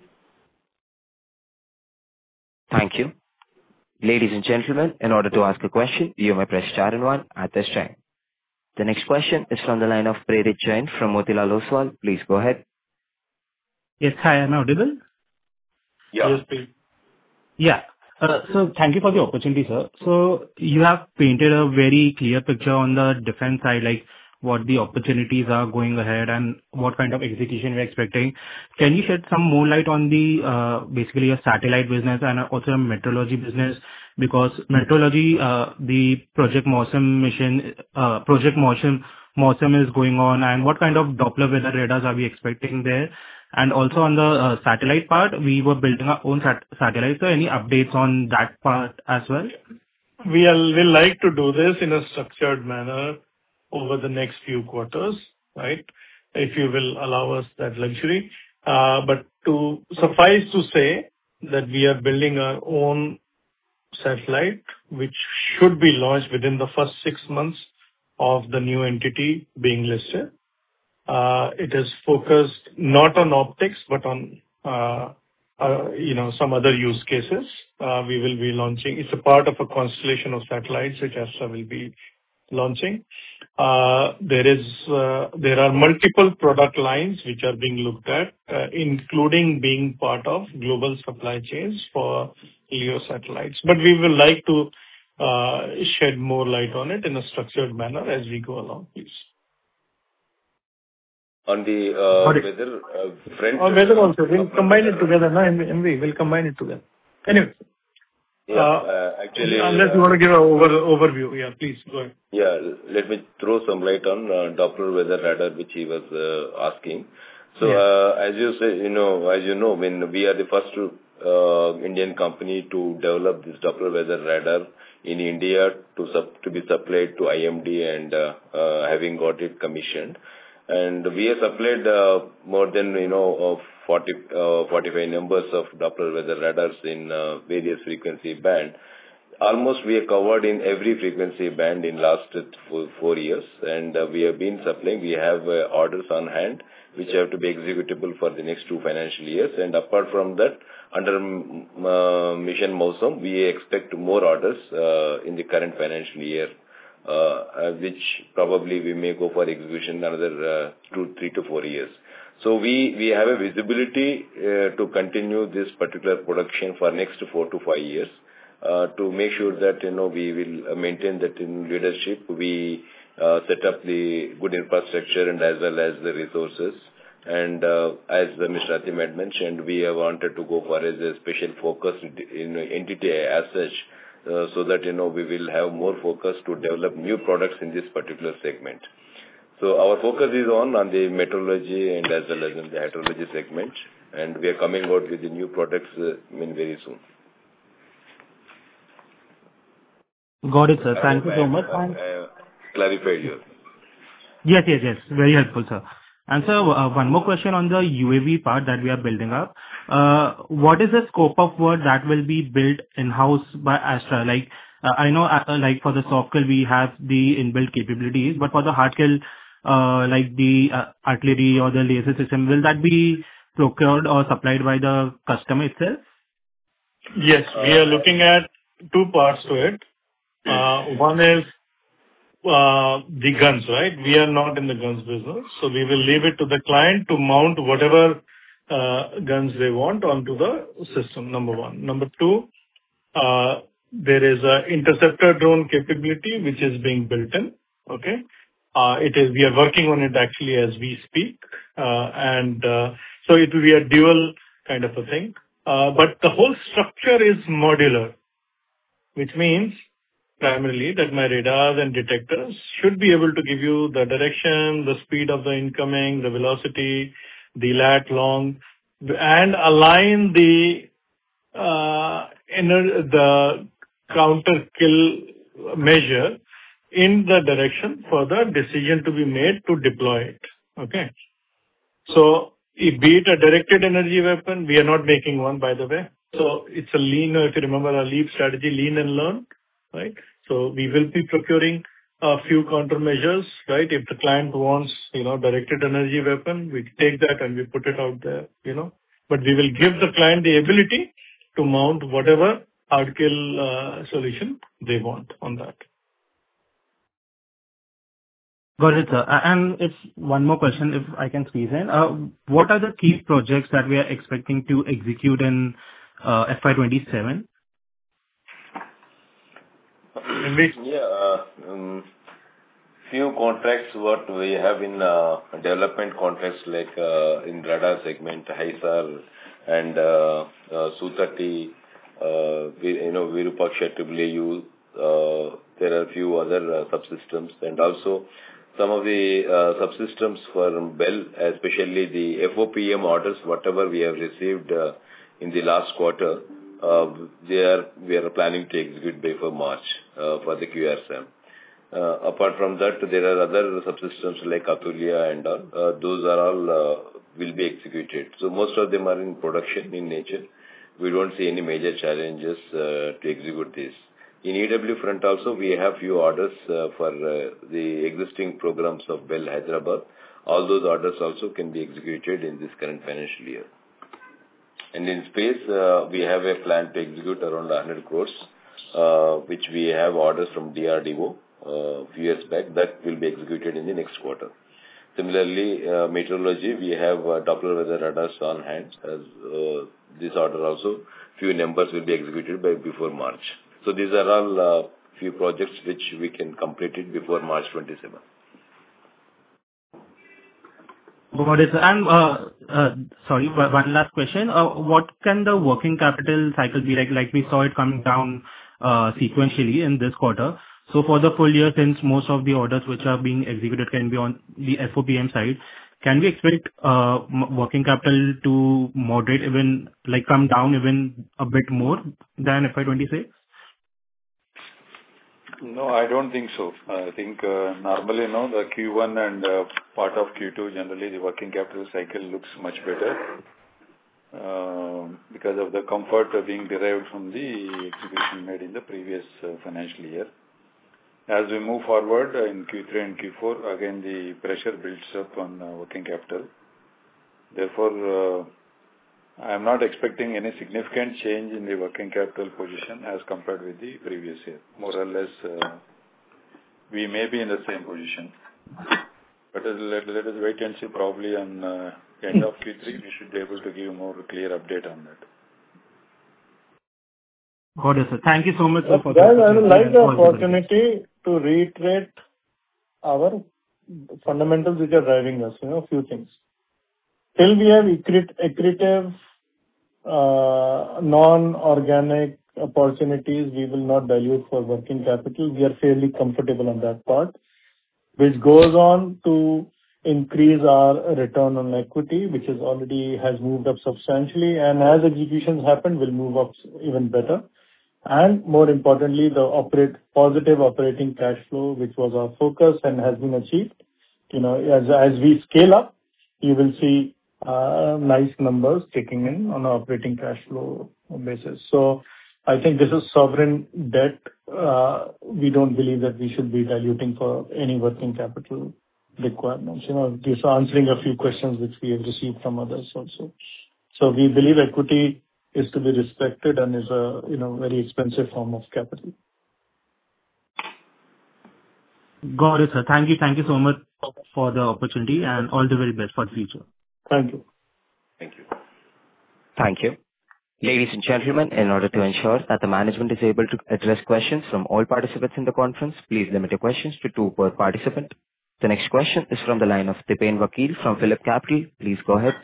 Thank you. Ladies and gentlemen, in order to ask a question, you may press star and one at this time. The next question is from the line of Prerit Jain from Motilal Oswal. Please go ahead. Yes, hi, am I audible? Yeah. Yes, please. Yeah. So thank you for the opportunity, sir. So you have painted a very clear picture on the defense side, like what the opportunities are going ahead and what kind of execution we're expecting. Can you shed some more light on the basically a satellite business and also a meteorology business? Because meteorology, the Project Mawsum mission, Project Mawsum is going on, and what kind of Doppler weather radars are we expecting there? And also on the satellite part, we were building our own satellites. So any updates on that part as well? We'll like to do this in a structured manner over the next few quarters, right? If you will allow us that luxury. But to suffice to say that we are building our own satellite, which should be launched within the first 6 months of the new entity being listed. It is focused not on optics, but on some other use cases. We will be launching. It's a part of a constellation of satellites which Astra will be launching. There are multiple product lines which are being looked at, including being part of global supply chains for LEO satellites. But we will like to shed more light on it in a structured manner as we go along, please. On the weather front. Or weather also. We'll combine it together, no, MV. We'll combine it together. Anyway. Actually, unless you want to give an overview. Yeah, please go ahead. Yeah, let me throw some light on Doppler weather radar, which he was asking. So, as you say, when we are the first Indian company to develop this Doppler weather radar in India to be supplied to IMD and having got it commissioned. And we have supplied more than 45 numbers of Doppler weather radars in various frequency band. Almost we are covered in every frequency band in last 4 years, and we have been supplying. We have orders on hand which have to be executable for the next 2 financial years. And apart from that, under Mission Mausam, we expect more orders in the current financial year, which probably we may go for execution another 3 to 4 years. So we have a visibility to continue this particular production for next 4 to 5 years. To make sure that, we will maintain that in leadership, we set up the good infrastructure and as well as the resources. And as Mr. Atim had mentioned, we have wanted to go for as a special focus entity as such, so that, we will have more focus to develop new products in this particular segment. So our focus is on the meteorology and as well as in the hydrology segment. And we are coming out with the new products very soon. Got it, sir. Thank you so much. Clarified you. Yes. Very helpful, sir. And sir, one more question on the UAV part that we are building up. What is the scope of work that will be built in-house by Astra? Like, I know, like for the soft kill, we have the inbuilt capabilities, but for the hard kill, like the artillery or the laser system, will that be procured or supplied by the customer itself? Yes, we are looking at 2 parts to it. One is the guns, right? We are not in the guns business, so we will leave it to the client to mount whatever guns they want onto the system, number 1. Number 2, there is a interceptor drone capability which is being built in. Okay, we are working on it actually as we speak, and so it will be a dual kind of a thing. But the whole structure is modular, which means primarily that my radars and detectors should be able to give you the direction, the speed of the incoming, the velocity, the lat long, and align the counter kill measure in the direction for the decision to be made to deploy it. Okay. So, be it a directed energy weapon, we are not making one, by the way. So, it's a lean, if you remember our LEAP strategy, lean and learn, right? So, we will be procuring a few countermeasures, right? If the client wants, directed energy weapon, we take that and we put it out there, But we will give the client the ability to mount whatever hard kill solution they want on that. Got it, sir. And if one more question, if I can squeeze in. What are the key projects that we are expecting to execute in FY27? Few contracts what we have in development contracts like in radar segment, HISAR and Su-30, Virupaksha AAAU. There are a few other subsystems, and also some of the subsystems for BEL, especially the FOPM orders, whatever we have received in the last quarter, we are planning to execute before March for the QRSAM. Apart from that, there are other subsystems like Atulya and all. Those are all will be executed. So most of them are in production in nature. We don't see any major challenges to execute this. In EW front also, we have few orders for the existing programs of BEL Hyderabad. All those orders also can be executed in this current financial year. And in space, we have a plan to execute around 100 crores, which we have orders from DRDO a few years back. That will be executed in the next quarter. Similarly, meteorology, we have Doppler weather radars on hand. As this order also, few numbers will be executed before March. So these are all few projects which we can complete it before March 27. Got it, sir. Sorry, one last question. What can the working capital cycle be like? Like we saw it coming down sequentially in this quarter. So for the full year, since most of the orders which are being executed can be on the FOPM side, can we expect working capital to moderate even, like, come down even a bit more than FY 26? No, I don't think so. I think normally, the Q1 and part of Q2, generally the working capital cycle looks much better because of the comfort being derived from the execution made in the previous financial year. As we move forward in Q3 and Q4, again the pressure builds up on working capital. Therefore, I am not expecting any significant change in the working capital position as compared with the previous year. More or less, we may be in the same position. But let us wait and see. Probably on end of Q3, we should be able to give a more clear update on that. Got it, sir. Thank you so much, sir, for Guys, I would like the opportunity to reiterate our fundamentals which are driving us, a few things. Till we have accretive, non-organic opportunities, we will not dilute for working capital. We are fairly comfortable on that part, which goes on to increase our return on equity, which has moved up substantially, and as executions happen, will move up even better. And more importantly, the positive operating cash flow, which was our focus and has been achieved. As we scale up, you will see nice numbers kicking in on an operating cash flow basis. So I think this is sovereign debt. We don't believe that we should be diluting for any working capital requirements. Just answering a few questions which we have received from others also. So we believe equity is to be respected and is a very expensive form of capital. Got it, sir. Thank you so much for the opportunity and all the very best for the future. Thank you. Thank you. Thank you. Ladies and gentlemen, in order to ensure that the management is able to address questions from all participants in the conference, please limit your questions to 2 per participant. The next question is from the line of Dipen Vakil from PhillipCapital. Please go ahead.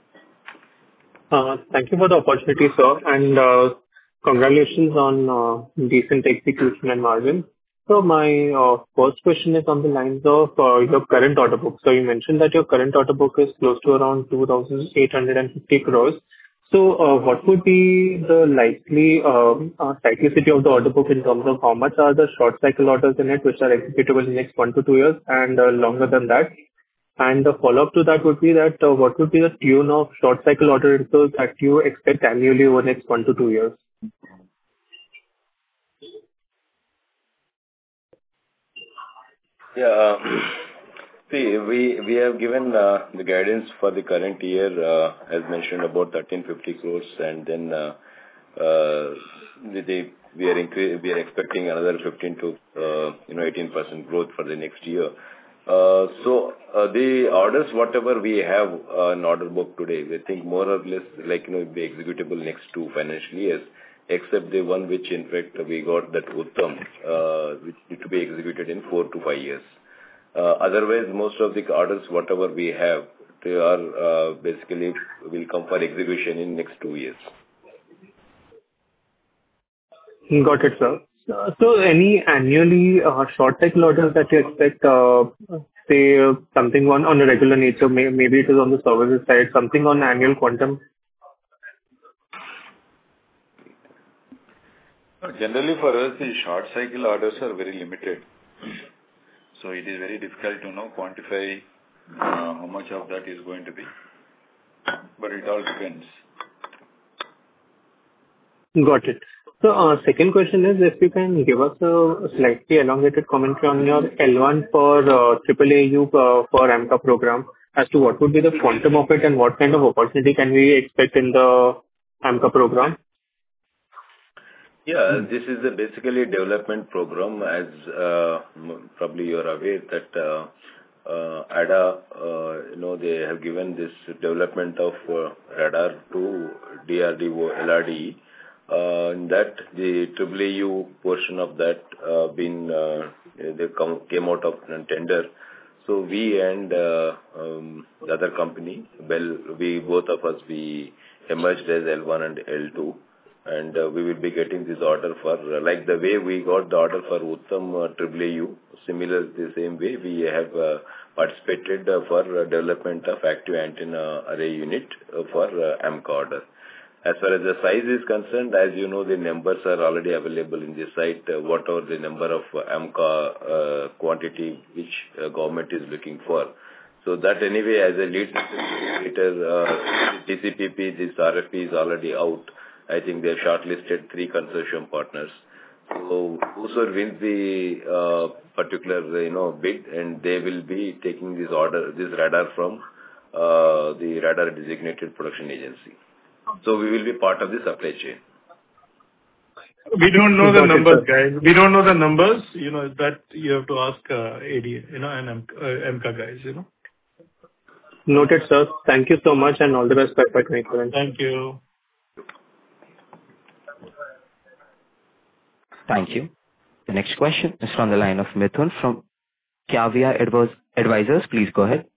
Thank you for the opportunity, sir, and congratulations on decent execution and margin. So my first question is on the lines of your current order book. So you mentioned that your current order book is close to around 2,850 crores. So what would be the likely cyclicity of the order book in terms of how much are the short cycle orders in it, which are executable in the next 1 to 2 years and longer than that? And the follow-up to that would be that what would be the tune of short cycle order inflows that you expect annually over the next 1 to 2 years? Yeah. See, we have given the guidance for the current year, as mentioned, about 1,350 crores, and then we are expecting another 15 to 18% growth for the next year. So the orders, whatever we have in order book today, we think more or less will be executable next 2 financial years, except the one which in fact we got that Uttam, which need to be executed in 4 to 5 years. Otherwise, most of the orders, whatever we have, they are basically will come for execution in next 2 years. Got it, sir. So any annually short cycle orders that you expect, say something on a regular nature, maybe it is on the services side, something on annual quantum? Generally for us, the short cycle orders are very limited. So it is very difficult to quantify how much of that is going to be. But it all depends. Got it. So second question is if you can give us a slightly elongated commentary on your L1 for AAAU for AMCA program as to what would be the quantum of it and what kind of opportunity can we expect in the AMCA program? Yeah, this is basically a development program, as probably you are aware that ADA, they have given this development of radar to DRDO, LRDE. In that, the AAAU portion of that they came out of a tender. So we and the other company, well, we both of us, we emerged as L1 and L2, and we will be getting this order for, like the way we got the order for Uttam AAAU, similar the same way we have participated for development of active antenna array unit for AMCA order. As far as the size is concerned, as you know, the numbers are already available in this site, whatever the number of AMCA quantity which government is looking for. So that anyway, as a lead indicator, TCPP, this RFP is already out. I think they have shortlisted 3 consortium partners. So whosoever wins the particular bid, and they will be taking this order, this radar from the radar designated production agency. So we will be part of the supply chain. We don't know the numbers, guys. We don't know the numbers. That you have to ask AD, and MCA guys. Noted, sir. Thank you so much, and all the best for FY 2027. Thank you. Thank you. The next question is from the line of Mithun from Kavya Advisors. Please go ahead.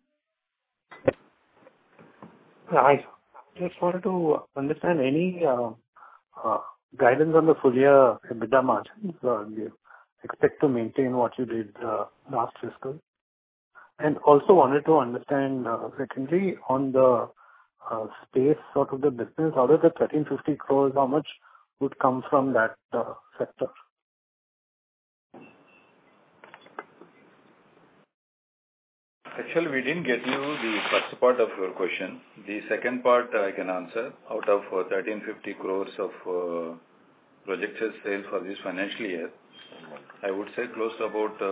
Hi. Just wanted to understand any guidance on the full year EBITDA margins. Do you expect to maintain what you did last fiscal? And also wanted to understand, secondly, on the space sort of the business, out of the 1,350 crores, how much would come from that sector? Actually, we didn't get you the first part of your question. The second part I can answer. Out of 1,350 crores of projected sales for this financial year, I would say close to about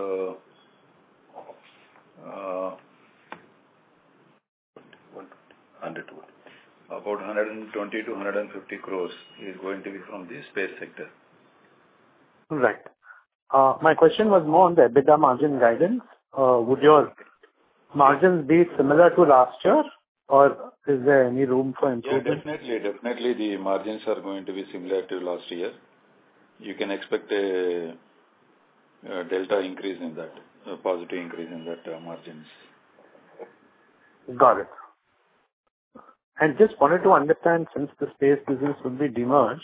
120 to 150 crores is going to be from the space sector. Right. My question was more on the EBITDA margin guidance. Would your margins be similar to last year, or is there any room for improvement? Yeah, definitely the margins are going to be similar to last year. You can expect a delta increase in that, a positive increase in that margins. Got it. And just wanted to understand, since the space business will be demerged,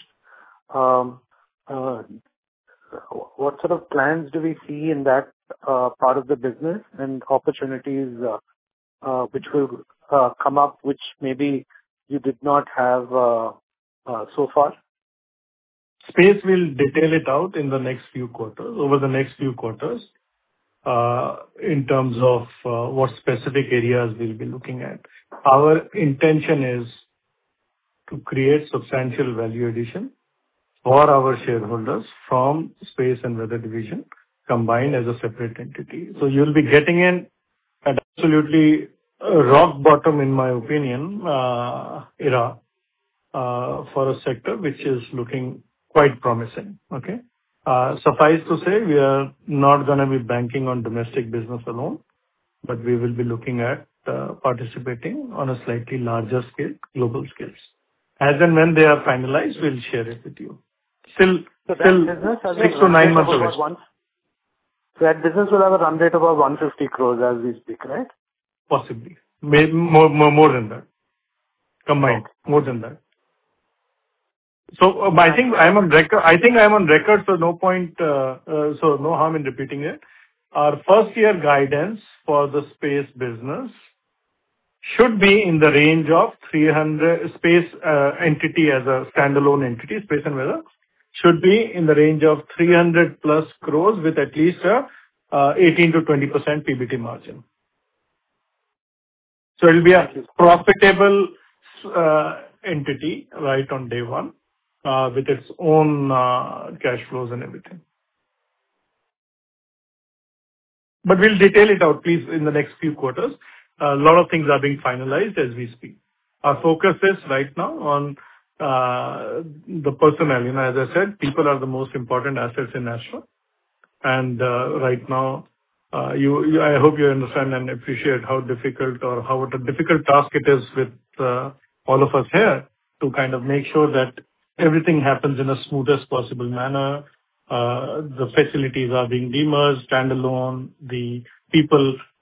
what sort of plans do we see in that part of the business, and opportunities which will come up, which maybe you did not have so far? Space will detail it out in the next few quarters, over the next few quarters, in terms of what specific areas we'll be looking at. Our intention is to create substantial value addition for our shareholders from space and weather division combined as a separate entity. So you'll be getting in at absolutely rock bottom, in my opinion, era for a sector which is looking quite promising. Okay. Suffice to say, we are not going to be banking on domestic business alone, but we will be looking at participating on a slightly larger scale, global scales. As and when they are finalized, we'll share it with you. Still 6 to 9 months away. So that business will have a run rate of about 150 crores as we speak, right? Possibly. Maybe more than that. Combined. More than that. So I think I'm on record, so no point, so no harm in repeating it. Our first year guidance for the space business should be in the range of 300 space entity as a standalone entity, space and weather, should be in the range of 300 plus crores with at least 18 to 20% PBT margin. So it will be a profitable entity right on day one with its own cash flows and everything. But we'll detail it out, please, in the next few quarters. A lot of things are being finalized as we speak. Our focus is right now on the personnel. As I said, people are the most important assets in Astra. And right now, I hope you understand and appreciate how difficult or how a difficult task it is with all of us here to kind of make sure that everything happens in a smoothest possible manner. The facilities are being demerged, standalone. The people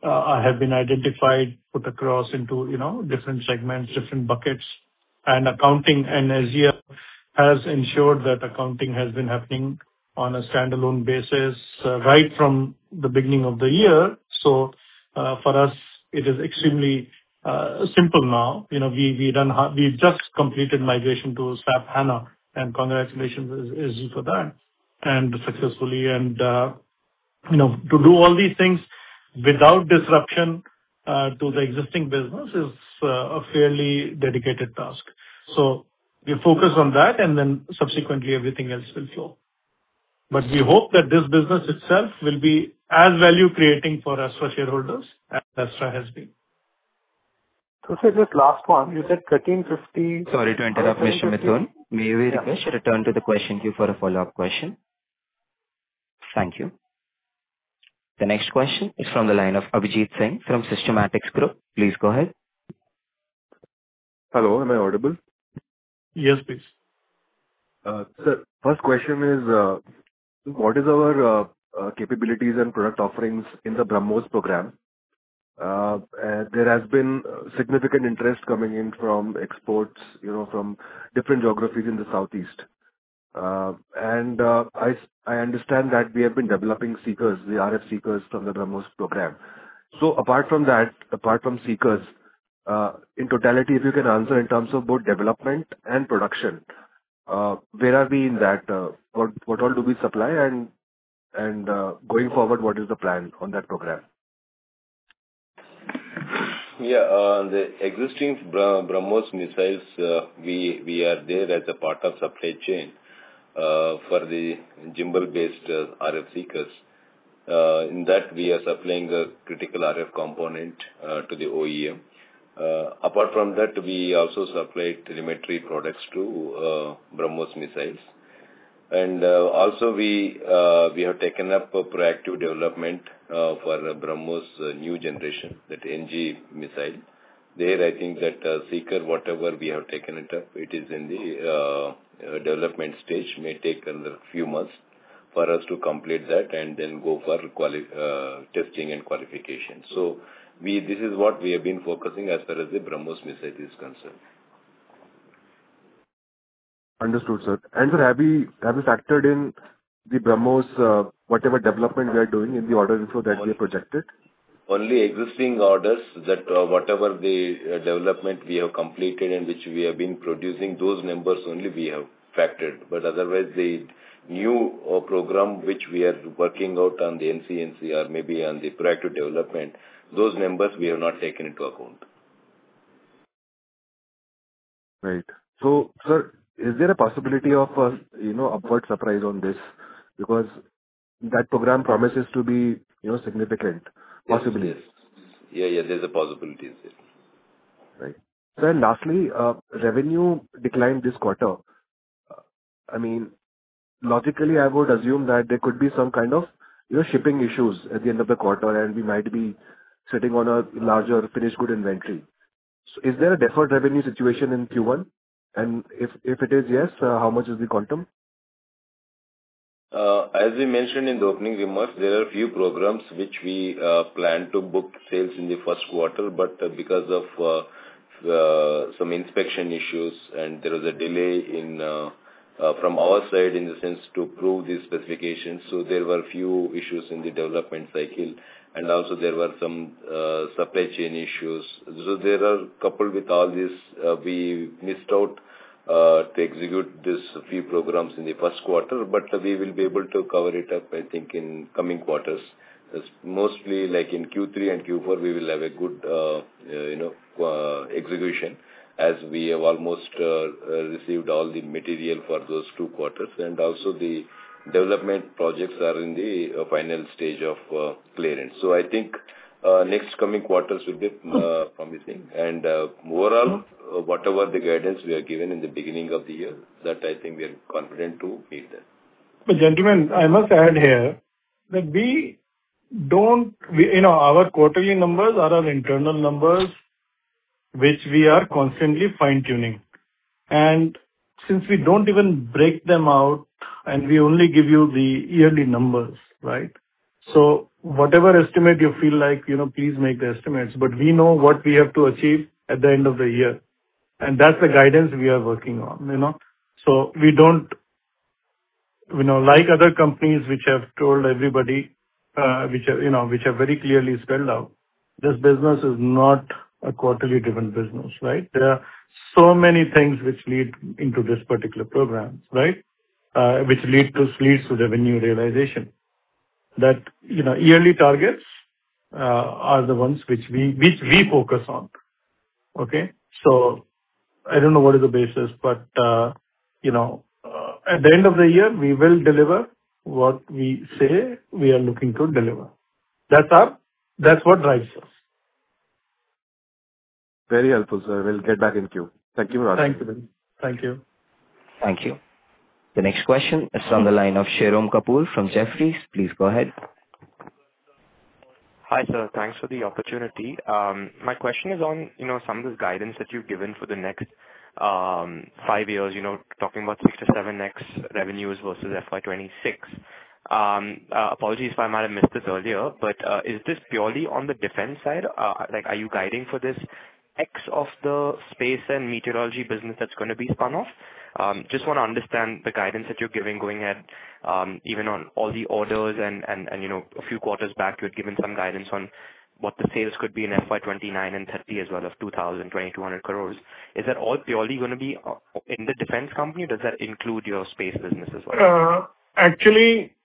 have been identified, put across into, different segments, different buckets. And accounting and SGF has ensured that accounting has been happening on a standalone basis right from the beginning of the year. So for us, it is extremely simple now. We just completed migration to SAP HANA, and congratulations SG for that, and successfully. And to do all these things without disruption to the existing business is a fairly dedicated task. So we focus on that, and then subsequently everything else will flow. But we hope that this business itself will be as value creating for Astra shareholders as Astra has been. So say this last one, you said 1350. Sorry to interrupt, Mr. Mithun. May we request you return to the question queue for a follow-up question? Thank you. The next question is from the line of Abhijit Singh from Systematics Group. Please go ahead. Hello, am I audible? Yes, please. Sir, first question is, what is our capabilities and product offerings in the BrahMos program? There has been significant interest coming in from exports, from different geographies in the Southeast. And I understand that we have been developing seekers, the RF seekers from the BrahMos program. So apart from that, apart from seekers, in totality, if you can answer in terms of both development and production, where are we in that? What all do we supply, and going forward, what is the plan on that program? Yeah, the existing BrahMos missiles, we are there as a part of supply chain for the gimbal-based RF seekers. In that, we are supplying a critical RF component to the OEM. Apart from that, we also supply telemetry products to BrahMos missiles. And also, we have taken up a proactive development for BrahMos new generation, that NG missile. There, I think that seeker, whatever we have taken it up, it is in the development stage, may take another few months for us to complete that and then go for testing and qualification. So, this is what we have been focusing as far as the BrahMos missile is concerned. Understood, sir. And sir, have we factored in the BrahMos, whatever development we are doing in the order inflow that we have projected? Only existing orders, that whatever the development we have completed and which we have been producing, those numbers only we have factored. But otherwise, the new program which we are working out on the NCNC or maybe on the proactive development, those numbers we have not taken into account. Right. So, sir, is there a possibility of upward surprise on this? Because that program promises to be, significant, possibly. Yes. Yeah, there's a possibility there. Right. So, and lastly, revenue declined this quarter. I mean, logically, I would assume that there could be some kind of, shipping issues at the end of the quarter, and we might be sitting on a larger finished good inventory. So, is there a deferred revenue situation in Q1? And if it is yes, how much is the quantum? As we mentioned in the opening remarks, there are a few programs which we plan to book sales in the first quarter, but because of some inspection issues and there was a delay in from our side in the sense to prove these specifications, so there were few issues in the development cycle, and also there were some supply chain issues. So there are, coupled with all this, we missed out to execute this few programs in the first quarter, but we will be able to cover it up, I think, in coming quarters. Mostly like in Q3 and Q4, we will have a good, execution, as we have almost received all the material for those 2 quarters, and also the development projects are in the final stage of clearance. So I think next coming quarters will be promising, and overall, whatever the guidance we are given in the beginning of the year, that I think we are confident to meet that. But gentlemen, I must add here that our quarterly numbers are our internal numbers, which we are constantly fine-tuning. And since we don't even break them out and we only give you the yearly numbers, right? So whatever estimate you feel like, please make the estimates, but we know what we have to achieve at the end of the year, and that's the guidance we are working on. So we don't, like other companies which have told everybody, which have very clearly spelled out, this business is not a quarterly driven business, right? There are so many things which lead into this particular program, right? Which leads to revenue realization. That, yearly targets are the ones which we focus on. Okay? So I don't know what is the basis, but, at the end of the year, we will deliver what we say we are looking to deliver. That's what drives us. Very helpful, sir. We'll get back in queue. Thank you for answering. Thank you, Vinny. Thank you. Thank you. The next question is from the line of Shirom Kapoor from Jefferies. Please go ahead. Hi, sir. Thanks for the opportunity. My question is on, some of this guidance that you've given for the next 5 years, talking about 6 to 7x revenues versus FY26. Apologies if I might have missed this earlier, but is this purely on the defense side? Are you guiding for this X of the space and meteorology business that's going to be spun off? Just want to understand the guidance that you're giving going ahead, even on all the orders and a few quarters back, you had given some guidance on what the sales could be in FY29 and 30 as well of 2,200 crores. Is that all purely going to be in the defense company, or does that include your space business as well? Actually,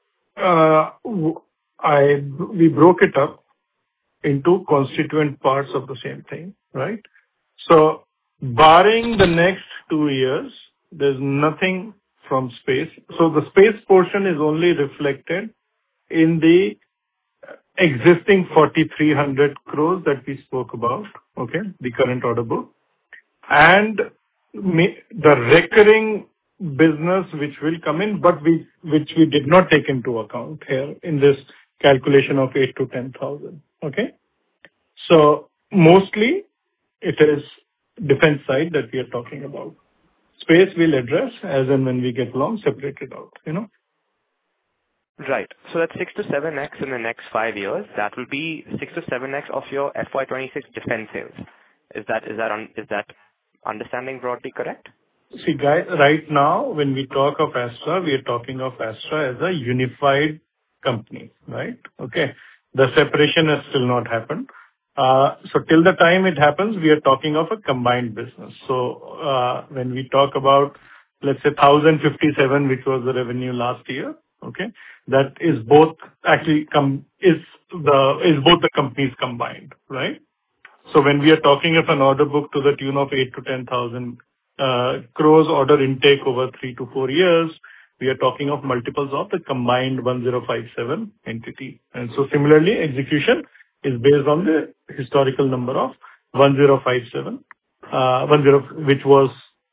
we broke it up into constituent parts of the same thing, right? So barring the next 2 years, there's nothing from space. So the space portion is only reflected in the existing 4,300 crores that we spoke about, okay, the current order book. And the recurring business which will come in, but which we did not take into account here in this calculation of 8 to 10,000. Okay? So mostly it is defense side that we are talking about. Space we'll address as and when we get along, separate it out, Right. So that's 6 to 7x in the next 5 years. That will be 6 to 7x of your FY26 defense sales. Is that understanding broadly correct? See, guys, right now, when we talk of Astra, we are talking of Astra as a unified company, right? Okay. The separation has still not happened. So till the time it happens, we are talking of a combined business. So when we talk about, let's say, 1,057, which was the revenue last year, okay, that is both the companies combined, right? So when we are talking of an order book to the tune of 8 to 10,000 crores order intake over 3 to 4 years, we are talking of multiples of the combined 1057 entity. And so similarly, execution is based on the historical number of 1057, which was,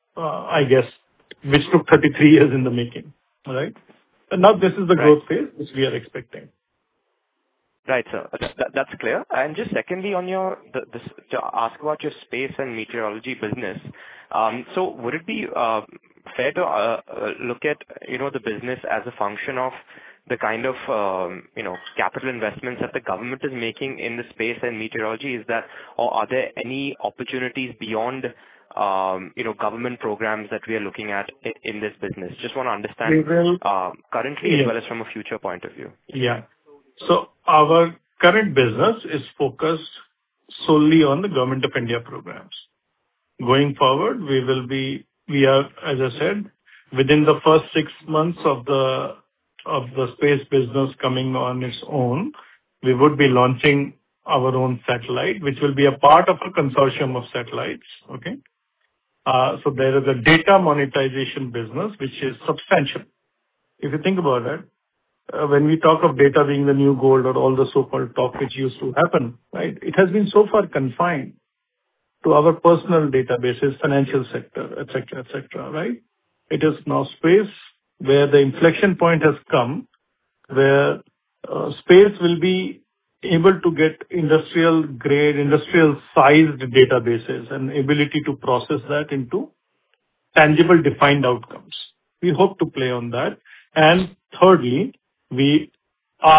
which took 33 years in the making, right? And now this is the growth phase which we are expecting. Right, sir. That's clear. And just secondly, on to ask about your space and meteorology business. So would it be fair to look at the business as a function of the kind of capital investments that the government is making in the space and meteorology? Is that, or are there any opportunities beyond government programs that we are looking at in this business? Just want to understand currently as well as from a future point of view. Yeah. So our current business is focused solely on the Government of India programs. Going forward, we are, as I said, within the first 6 months of the space business coming on its own, we would be launching our own satellite, which will be a part of a consortium of satellites. Okay. So there is a data monetization business, which is substantial. If you think about it, when we talk of data being the new gold or all the so-called talk which used to happen, right? It has been so far confined to our personal databases, financial sector, etc., right? It is now space where the inflection point has come, where space will be able to get industrial grade, industrial sized databases and ability to process that into tangible defined outcomes. We hope to play on that. And thirdly, we are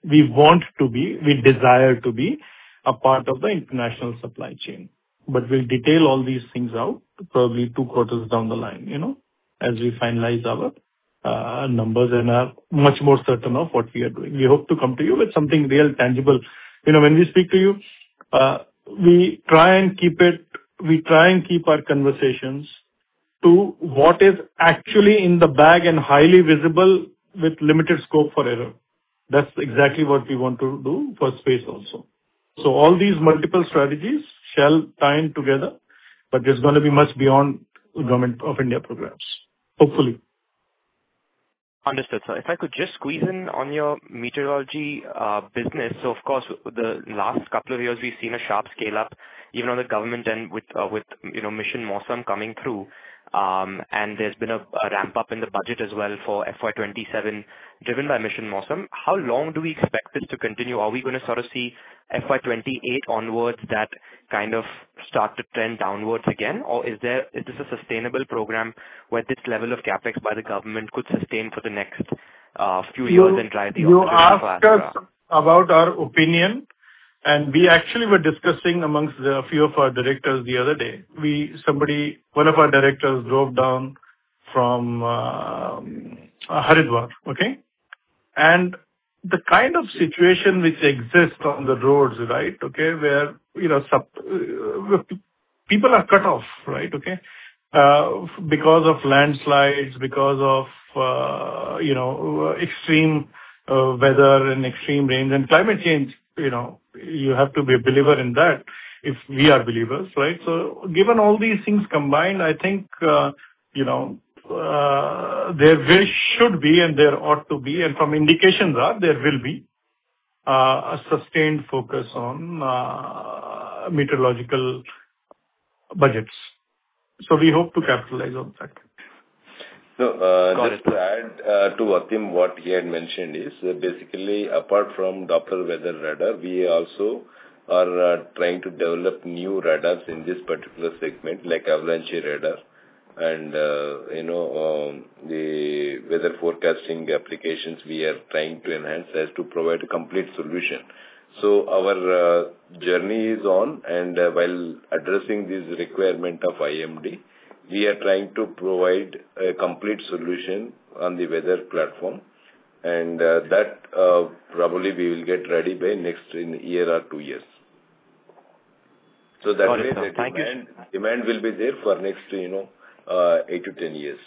we want to be, we desire to be a part of the international supply chain. But we'll detail all these things out probably 2 quarters down the line, as we finalize our numbers and are much more certain of what we are doing. We hope to come to you with something real tangible. When we speak to you, we try and keep our conversations to what is actually in the bag and highly visible with limited scope for error. That's exactly what we want to do for space also. So all these multiple strategies shall tie in together, but it's going to be much beyond Government of India programs, hopefully. Understood, sir. If I could just squeeze in on your meteorology business. So of course, the last couple of years, we've seen a sharp scale up, even on the government end with Mission Mausam coming through. And there's been a ramp up in the budget as well for FY27, driven by Mission Mausam. How long do we expect this to continue? Are we going to sort of see FY28 onwards that kind of start to trend downwards again? Or is this a sustainable program where this level of capex by the government could sustain for the next few years and drive the You opportunity for asked Astra? us about our opinion, and we actually were discussing amongst a few of our directors the other day. One of our directors drove down from Haridwar, okay? And the kind of situation which exists on the roads, right, okay, where, people are cut off, right, okay, because of landslides, because of, extreme weather and extreme rains and climate change, you have to be a believer in that if we are believers, right? So given all these things combined, I think, there should be and there ought to be, and from indications there will be a sustained focus on meteorological budgets. So we hope to capitalize on that. So just to add to Atim, what he had mentioned is basically apart from Doppler weather radar, we also are trying to develop new radars in this particular segment, like avalanche radar and the weather forecasting applications. We are trying to enhance as to provide a complete solution. So our journey is on, and while addressing this requirement of IMD, we are trying to provide a complete solution on the weather platform, and that probably we will get ready by next in a year or 2 years. So that way the demand will be there for next 8 to 10 years.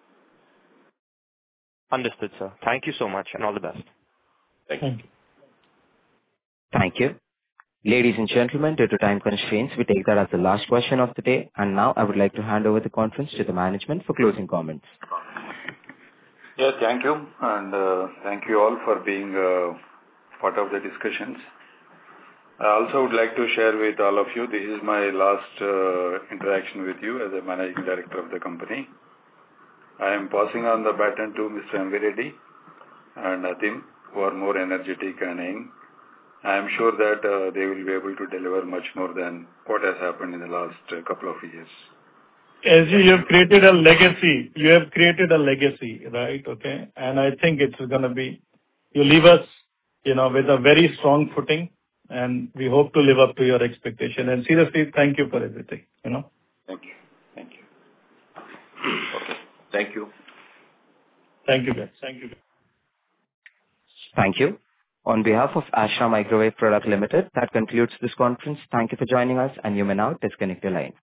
Understood, sir. Thank you so much, and all the best. Thank you. Thank you. Ladies and gentlemen, due to time constraints, we take that as the last question of the day. And now I would like to hand over the conference to the management for closing comments. Yeah, thank you. And thank you all for being part of the discussions. I also would like to share with all of you, this is my last interaction with you as a managing director of the company. I am passing on the baton to Mr. M.V. Reddy and Atim, who are more energetic and young. I am sure that they will be able to deliver much more than what has happened in the last couple of years. As you have created a legacy. You have created a legacy, right? Okay. And I think it's going to be, you leave us, with a very strong footing, and we hope to live up to your expectation. And seriously, thank you for everything, Thank you. Thank you. Okay. Thank you. Thank you, guys. Thank you. Thank you. On behalf of Astra Microwave Products Limited, that concludes this conference. Thank you for joining us, and you may now disconnect your line.